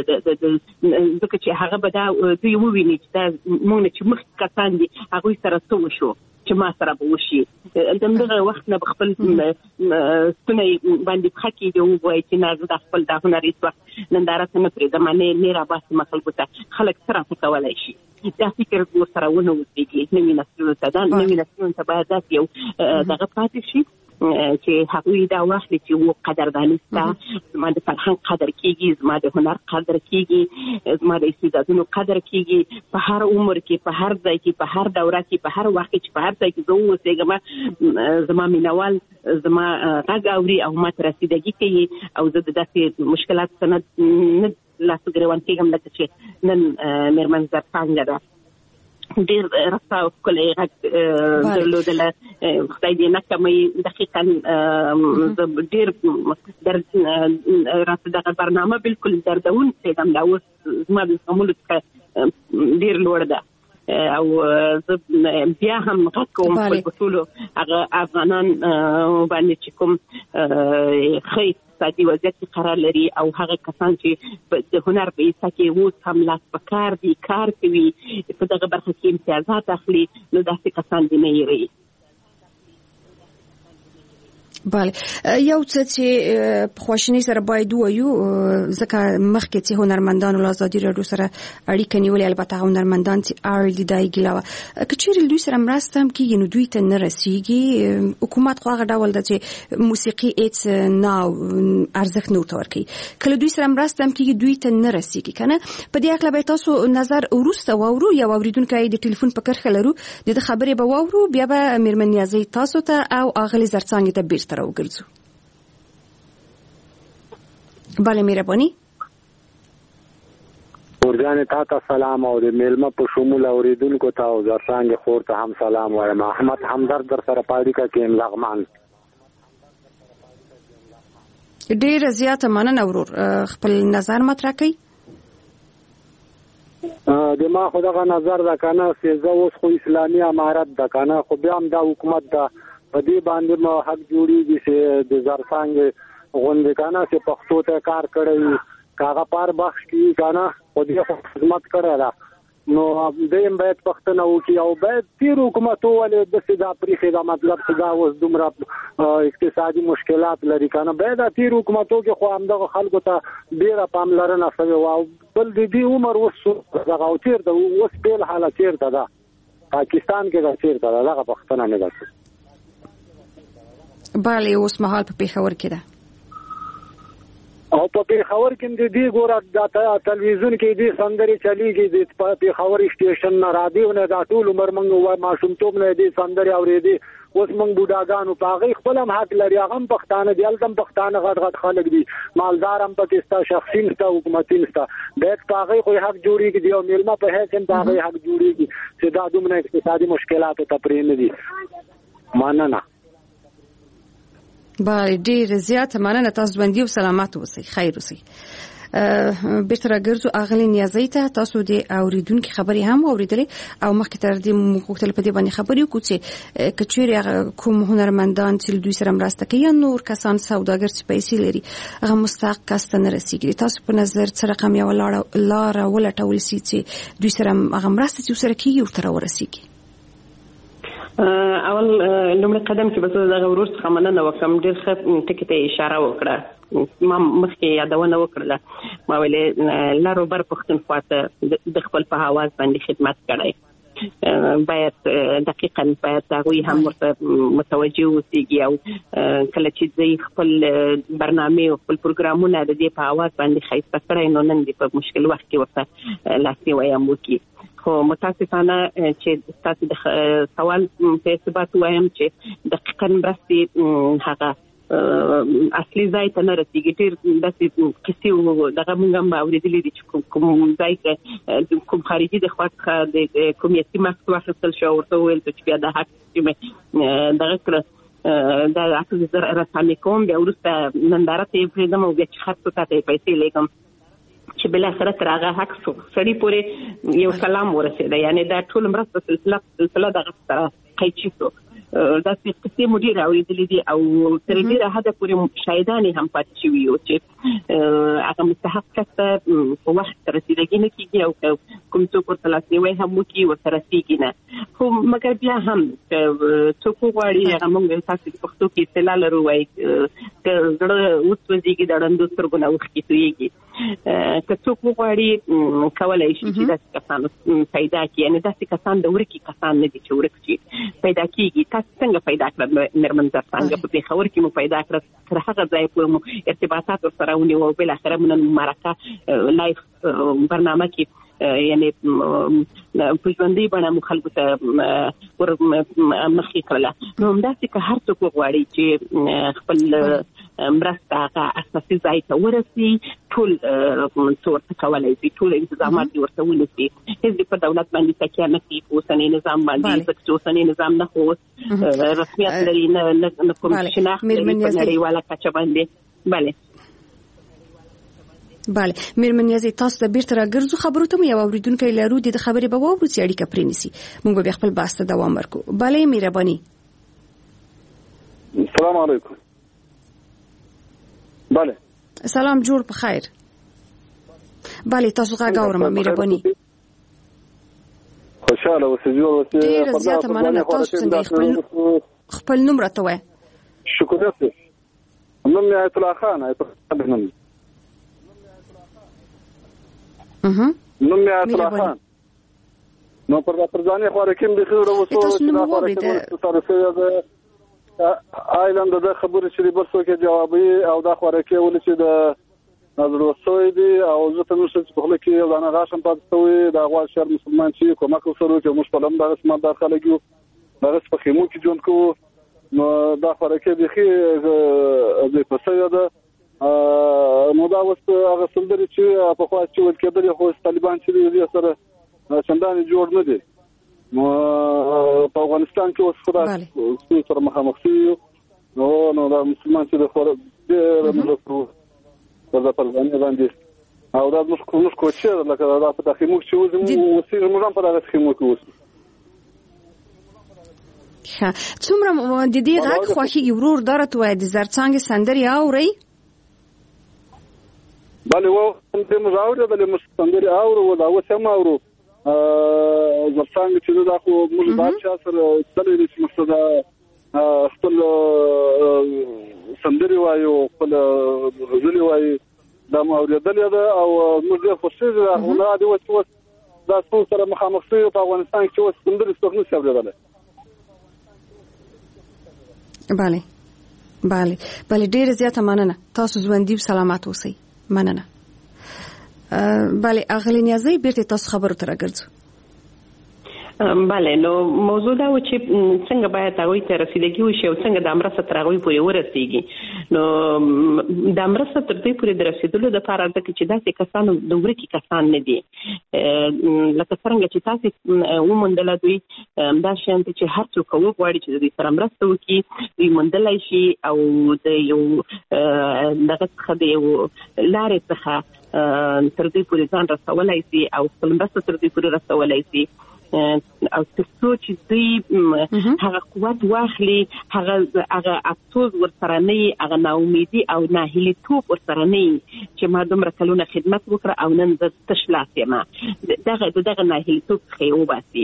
ځکه چې هغه به دا دوی وویني چې دا موږ نه چې مخکې کسان دي هغوی سره څه وشو چې ما سره به وشي دغه وخت نه به خپل ستونی باندې پښه کېږي ووایي چې نه زه دا خپل دا هنر هېڅ وخت ننداره ته نه پرېږدم نه نه راباسم خلکو ته خلک څه راته کولی شي دا فکر ورسره ونه اوسېږي نوي نسلونو ته دا نوي نسلونو ته باید داسې یو دغه پاتې شي چې هغوی دا واخلي چې و قدرداني ستا زما د فرهنګ قدر کېږي زما د هنر قدر کېږي زما د استعدادونو قدر کېږي په هر عمر کې په هر ځای کې په هر دوره کې په هر وخت کې چې په هر ځای کې زه واوسېږم زما مینوال زما غږ اوري او ما ته رسیدګي کوي او زه د داسې مشکلاتو څخه نه لاس ګرېوان کېږم لکه چې نن مېرمن زرڅانګه ده ډېر رسا او ښکلی غږ درلودله خدای دې نه کموي دقیقا ډېر راته دغه برنامه بلکل دردونکی ده دا اوس زما د زغملو څخه ډېر لوړ ده او زه بیا هم غږ کوم خپل په ټولو هغه افغانان باندې چې کوم ښه اقتصادي وضعیت کې قرار لري او هغه کسان چې د هنر په ایسا کې اوس هم لاس په کار دي کار کوي په دغه برخه کې امتیازات اخلي نو داسې کسان دې نه هېروي بله یو څه چې په خواشینۍ سره باید ووایو ځکه مخکې چې هنرمندانو له ازادي راډیو سره اړیکه نیولې البته هنرمندان چې اړ دي دا یې ګیله وه که چیرې دوی سره مرسته هم کېږي نو دوی ته نه رسیږي حکومت خو هغه ډول ده چې موسیقي هېڅ نه ارزښت نه ورته ورکوي کله دوی سره مرسته هم کېږي دوی ته نه رسیږي که نه په دې هکله به تاسو نظر وروسته واورو یو اورېدونکی د ټلیفون په کرښه لرو د ده خبرې به واورو بیا به مېرمن نیازۍ تاسو ته او اغلې زرڅانګې ته بیرته راوګرځو بله مهرباني ورګانې تا ته سلام او د میلمه په شمول اورېدونکو ته او زرڅانګې خور ته هم سلام وایم احمد همدرد در سره په اړیکه کې یم لغمان ډېره زیاته مننه ورور خپل نظر مطرح کوي د ما خو دغه نظر ده که نه چې زه اوس خو اسلامي امارت ده که نه خو بیا هم دا حکومت د په دې باندې مو حق جوړیږي چې د زرڅانګ غونډه کنه چې پښتو ته کار کړی کاغه پار بخش کی کنه او دې خدمت کړی دا نو دیم باید پښتنه وکي او باید تیر حکومتو ولې د سیدا پریخي دا مطلب چې دا اوس دومره اقتصادي مشکلات لري کنه باید تیر حکومتو کې خو همدغه خلکو ته ډیره پاملرنه شوی او بل دې عمر اوس دغه او تیر د اوس په حالت تیر ده پاکستان کې دا تیر ده دغه پښتنه نه ده bale اوس مهال په پیښور کې ده او په پیښور کې د دې ګوره د تلویزیون کې د سندري چلیږي د پیښور سټیشن نه رادیو نه دا ټول عمر موږ ماشومتوب نه دي سندري اورېدي اوس موږ بوډاګانو په هغه خپل هم حق لري هغه هم پښتانه دي التم پښتانه غټ غټ خلک دي مالدار هم پکستا شخصي نستا حکومتي نستا بیت په هغه خو حق جوړیږي دی او میلمه په هیڅ هم په هغه حق جوړیږي چې دا دومره اقتصادي مشکلات ته پرې نه دي مننه بله ډیر زیات مننه تاسو ژوندي او سلامت اوسئ خیر اوسئ بیرته راګرځو اغلی نیازی ته تاسو د اوریدونکو خبري هم اوریدلې او مخکې تر دې مختلف په دې باندې خبري وکړو چې کچېری کوم هنرمندان چې دوی سره مرسته کوي نور کسان سوداګر چې پیسې لري هغه مستحق کس ته نه رسیږي تاسو په نظر څه رقم یو لار ولټول سي چې دوی سره هغه مرسته چې سره کوي ورته ورسیږي اول لومړی قدم چې به زه د غوړوس څخه مننه وکړم ډېر ښه ټکي ته اشاره وکړه ما مخکې یادونه وکړله ما ویلې لارو بر پښتونخوا ته د خپل په حواس باندې خدمت کړی باید دقیقاً باید هغوی هم ورته متوجه اوسېږي او کله چې دوی خپل برنامې او خپل پروګرامونه د دې په حواس باندې ښایسته کړی نو نن دې په مشکل وخت کې ورته لاسنیوی هم وکړي خو متاسفانه چې تاسو د سوال په ثبات وایم چې دقیقاً مرستې هغه اصلي ځای ته نه رسیږي ډېر داسې کیسې دغه موږ هم اورېدلي دي چې کوم ځای کې کوم خارجي د خوا څخه د کومیتي ماسک واخیستل شو ورته وویل چې بیا د حق چې مې دغه کړه دا عکس زه رسامي کوم بیا وروسته ننداره ته یې پرېږدم او بیا چې خرڅو ته ته یې پیسې لیږم چې بل اخر تر هغه حق سړی پورې یو سلام ورسېده یعنی دا ټول مرسته سلسله سلسله دغه سره قیچي شو دا څه مدیر اوریدلې دي او تر ډیره حد پورې شاهدانې هم پاتې شوي او چې هغه مستحق کس په وخت رسیدګي نه کیږي او کوم څوک ورته لاسنیوی هم وکړي ورته رسیږي نه خو مګر بیا هم څوک غواړي هغه موږ تاسو په پښتو کې اصطلاح لرو وایي چې زړه وسوځيږي د ډندو سترګو نه وښکي تویږي که څوک غواړي کولای شي چې داسې کسان پیدا کړي یعنی داسې کسان د ورکی کسان نه دي چې ورک شي پیدا کیږي څنګه پیدا کړل مېرمن څنګه په پیښور کې مو پیدا کړل تر هغه ځای پورې مو ارتباطات سره ونیو بل اخره من مرکه لایف برنامه کې یعنی په ژوندۍ باندې مو خلکو ته ور مخکې کړل نو همداسې که هر څوک غواړي چې خپل مرسته هغه اساسي ځای ته ورسي ټول څورته کولای شي ټول انتظامات ورته ونیسي هیڅ په دولت باندې تکیه نه کوي اوسنی نظام باندې ځکه چې اوسنی نظام نه خو رسمیت لري نه کوم شناخت لري په نړیواله کچه باندې بله بله مېرمن نیازي تاسو د بیرته راګرځو خبرو ته یو اوریدونکو لرو د خبرې به واورو چې اړیکه پرېنیسي موږ به خپل بحث ته دوام ورکړو بله مهرباني السلام علیکم بله سلام جوړ په خیر بله تاسو غږ اورم مهرباني خوشاله اوسئ جوړ اوسئ ډېر زیاته مننه تاسو څنګه خپل خپل نوم راته وایي شکر درته نوم یې آیت الله خان آیت الله خان اها نوم یې آیت الله خان نو پر پرځانې خو راکیم به خو وروسته تاسو نو وګورئ ته آیلند د خبرې چې برسو کې جوابي او دا خو راکې ول چې د نظر وسوي دي او زه ته نو څه په خله کې دا نه غاشم پاتې شوی دا غوا شر مسلمان چې کومه کوسرو چې موږ په لم دا اسمه داخله کیو دا په خیمو کې جون کو نو دا خو راکې به خي د پسې دا نو دا وس هغه سندري چې په خوا چې ول کېدل خو طالبان چې دې سره څنګه جوړ نه دي نو په افغانستان کې اوس خدای سره مخامخ شي نو نو دا مسلمان چې د خور ډېر نو دا په ځانګړي باندې او دا موږ کوم څه کوچه لکه دا په تخیمو چې وځو موږ موږ هم په دغه تخیمو کې وځو ښه څومره د دې غږ خوښیږي ورور درته وایي د زرڅانګې سندرې اورئ؟ بله و سندرې موږ اورېدلې موږ سندرې اورو دا اوس هم اورو زرڅانګې چې دا خو موږ د هر چا سره تللی دی چې موږ ته خپل سندرې وایو خپل غزلې وایي دا مو اورېدلې ده او موږ ډېر خوښېږو خو نه دې اوس اوس دا څو سره مخامخ شوي په افغانستان کې اوس سندرې څوک نشي اورېدلی. بله بله بله ډیره زیاته مننه تاسو ژوندي او سلامت اوسئ. مننه. بله اغلی نیازی بیرته تاسو خبرو ته راګرځو. بله نو موضوع دا و چې څنګه باید هغوی ته رسیدګي وشي او څنګه د مرسته تر هغوی پورې ورسیږي. نو د مرسته تر دوی پورې د رسیدلو دپاره ځکه چې داسې کسان د ورکي کسان نه دي لکه څرنګه چې تاسې وموندله دوی دا شیان دي چې هر څوک وغواړي چې د دوی سره مرسته وکړي دوی موندلی شي او د یو دغه څخه د یو لارې څخه تر دوی پورې ځان رسولی شي او خپل مرسته تر دوی پورې رسولی شي او ترڅو چې دوی هغه قوت واخلي هغه هغه افسوس ورسره نه وي هغه ناامیدي او ناهیلیتوب ورسره نه وي چې ما دومره کلونه خدمت وکړه او نن زه تش لاس یم دغه دغه ناهیلیتوب څخه یې وباسي.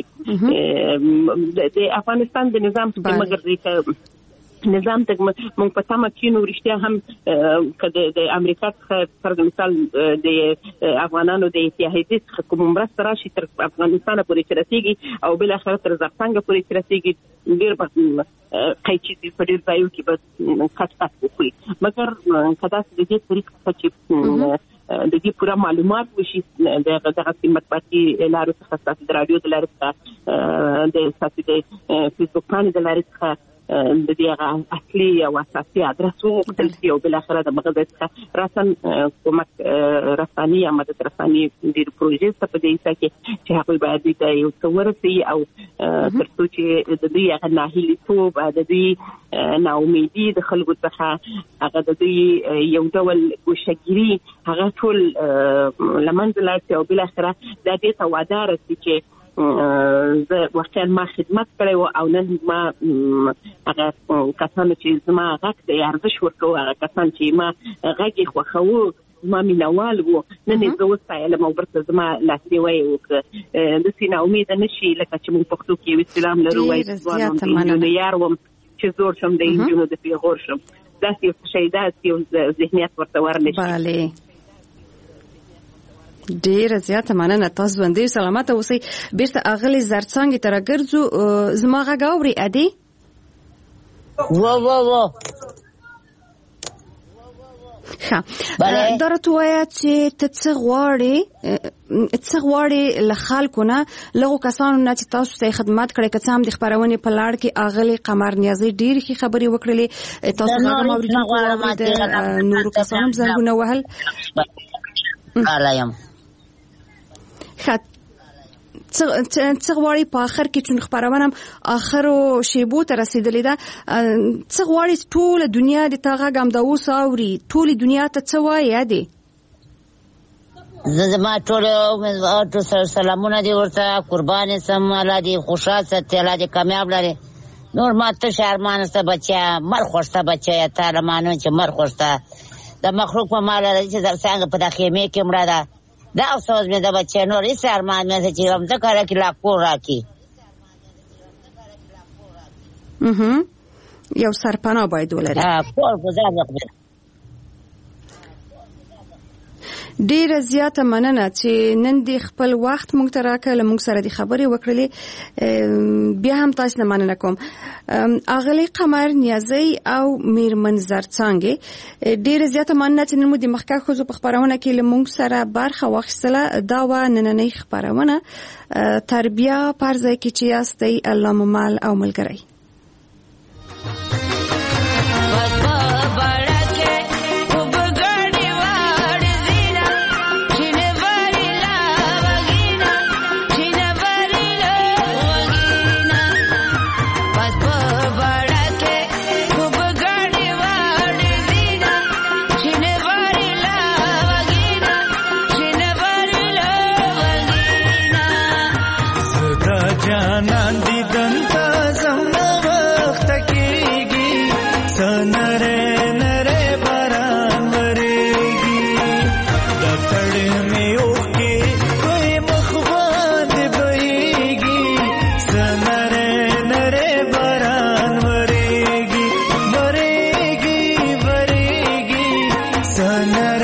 د افغانستان د نظام چې مګر نظام ته موږ په تمه کینو رښتیا هم که د امریکا څخه پر مثال د افغانانو د اتحادیې څخه کوم مرسته راشي تر افغانستان پورې چې رسیږي او بالاخره تر زرڅانګه پورې چې رسیږي ډېر به قیچي په ډېر ځایو کې به کټ کټ وکړي مګر که داسې د دې طریق څخه چې د دې پوره معلومات وشي دغه دغه مطبوعاتي لارو څخه ستاسو د راډیو د لارې څخه د ستاسو د فیسبوک باندې د لارې څخه د دې هغه اصلي او اساسي ادرس وغوښتل شي او بالاخره د هغه ځای څخه رسن کومک رساني یا مدد رساني ډېرې پروژې شته په دې ځای کې چې هغوی باید دوی ته یو څه ورسوي او تر څو چې د دوی هغه ناهیلیتوب د دوی ناامیدي د خلکو څخه هغه د دوی یو ډول ګوشهګیري هغه ټول له منځه لاړ شي او بالاخره دا دې ته وعده رسي چې زه واقعا ما خدمت کړی و او نن ما هغه کسانو چې زما غږ ته ارزښت ورکوو هغه کسان چې ما غږ یې خوښوو زما مینوال و نن یې زه وستایلم او برته زما لاسنیوی یې وکړه داسې ناامیده نه شي لکه چې موږ پښتو کې یو اصطلاح لرو وایي ځوان وم د نجونو یار وم چې زوړ شم د نجونو د پیغور شم داسې یو شی داسې یو ذهنیت ورته ورنه شي. ډیره زیاته مننه تاسو ژوندي سلامت اوسئ. بیرته اغلی زرڅانګې ته راګرځو. زما غږ اورئ ادي؟ و و و ښه دا راته ووایه چې ته څه غواړې څه غواړې له خلکو نه لغو کسانو نه چې تاسو ته خدمت کړی که څه هم د خپرونې په لړ کې اغلې قمر نیازۍ ډېرې ښې خبرې وکړلې تاسو هغه اورېدونکو واورېده نورو کسانو هم زنګونه وهل علایم ښه څه غواړي په آخر کې چون خبرونه آخرو شیبو ته رسیدلې ده څه غواړي ټول دنیا د تا غږ هم د اوس اوري ټول دنیا ته څه وایي دی؟ زه زما ټول سلامونه دي ورته قربان سم الله دې خوشحال ساتي الله دې کامیاب لري نور ما تش ارمان سته بچیا مر خوشته بچیا تا رمانو چې مر خوشته د مخلوق په مال راځي چې در څنګه په داخلي کې مړه ده دا افسوس مې د بچی نور هیڅ ارمان مې چې هم ته کاره کې لا کور راکړي یو سرپناه باید ولري کور په ځان وکړي. ډیره زیاته مننه چې نن دې خپل وخت موږ ته راکړ موږ سره دې خبرې وکړلې بیا هم تاسو نه مننه کوم. اغلی قمر نیازۍ او میرمن زرڅانګې ډیره زیاته مننه چې نن مو د مخکښ ښځو په خپرونه کې له موږ سره برخه واخیستله. دا وه نننۍ خپرونه تربیه پر ځای کې چې یاستئ الله مو مل او ملګری. جانان دی دنتا زما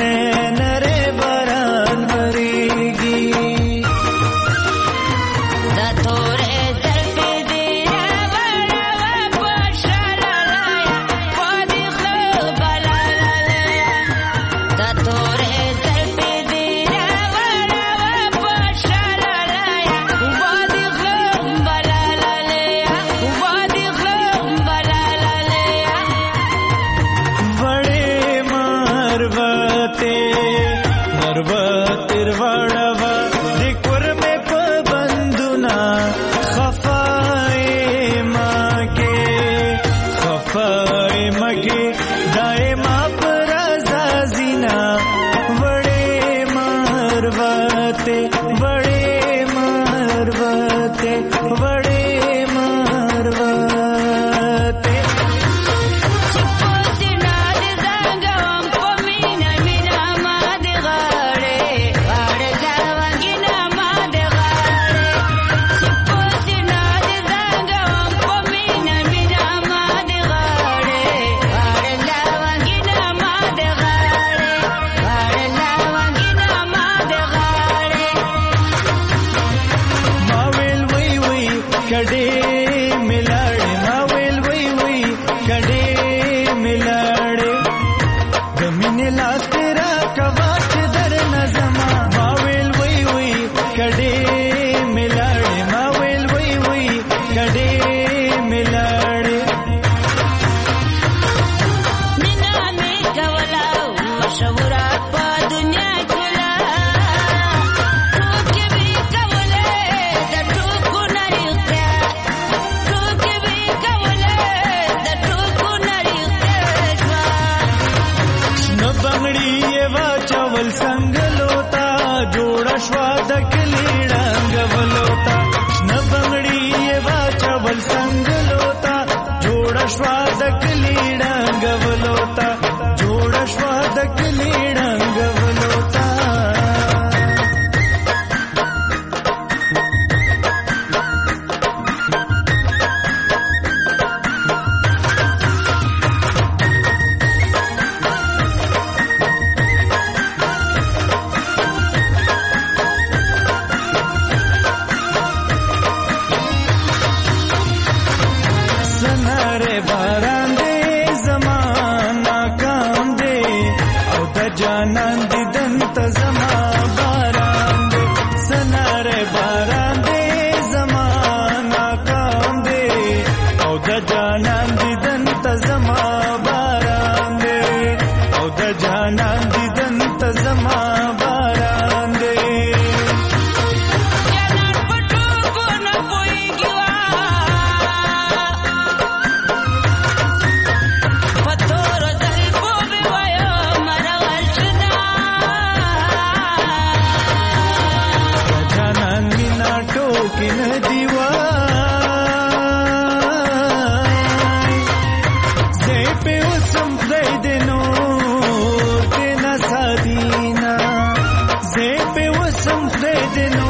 Didn't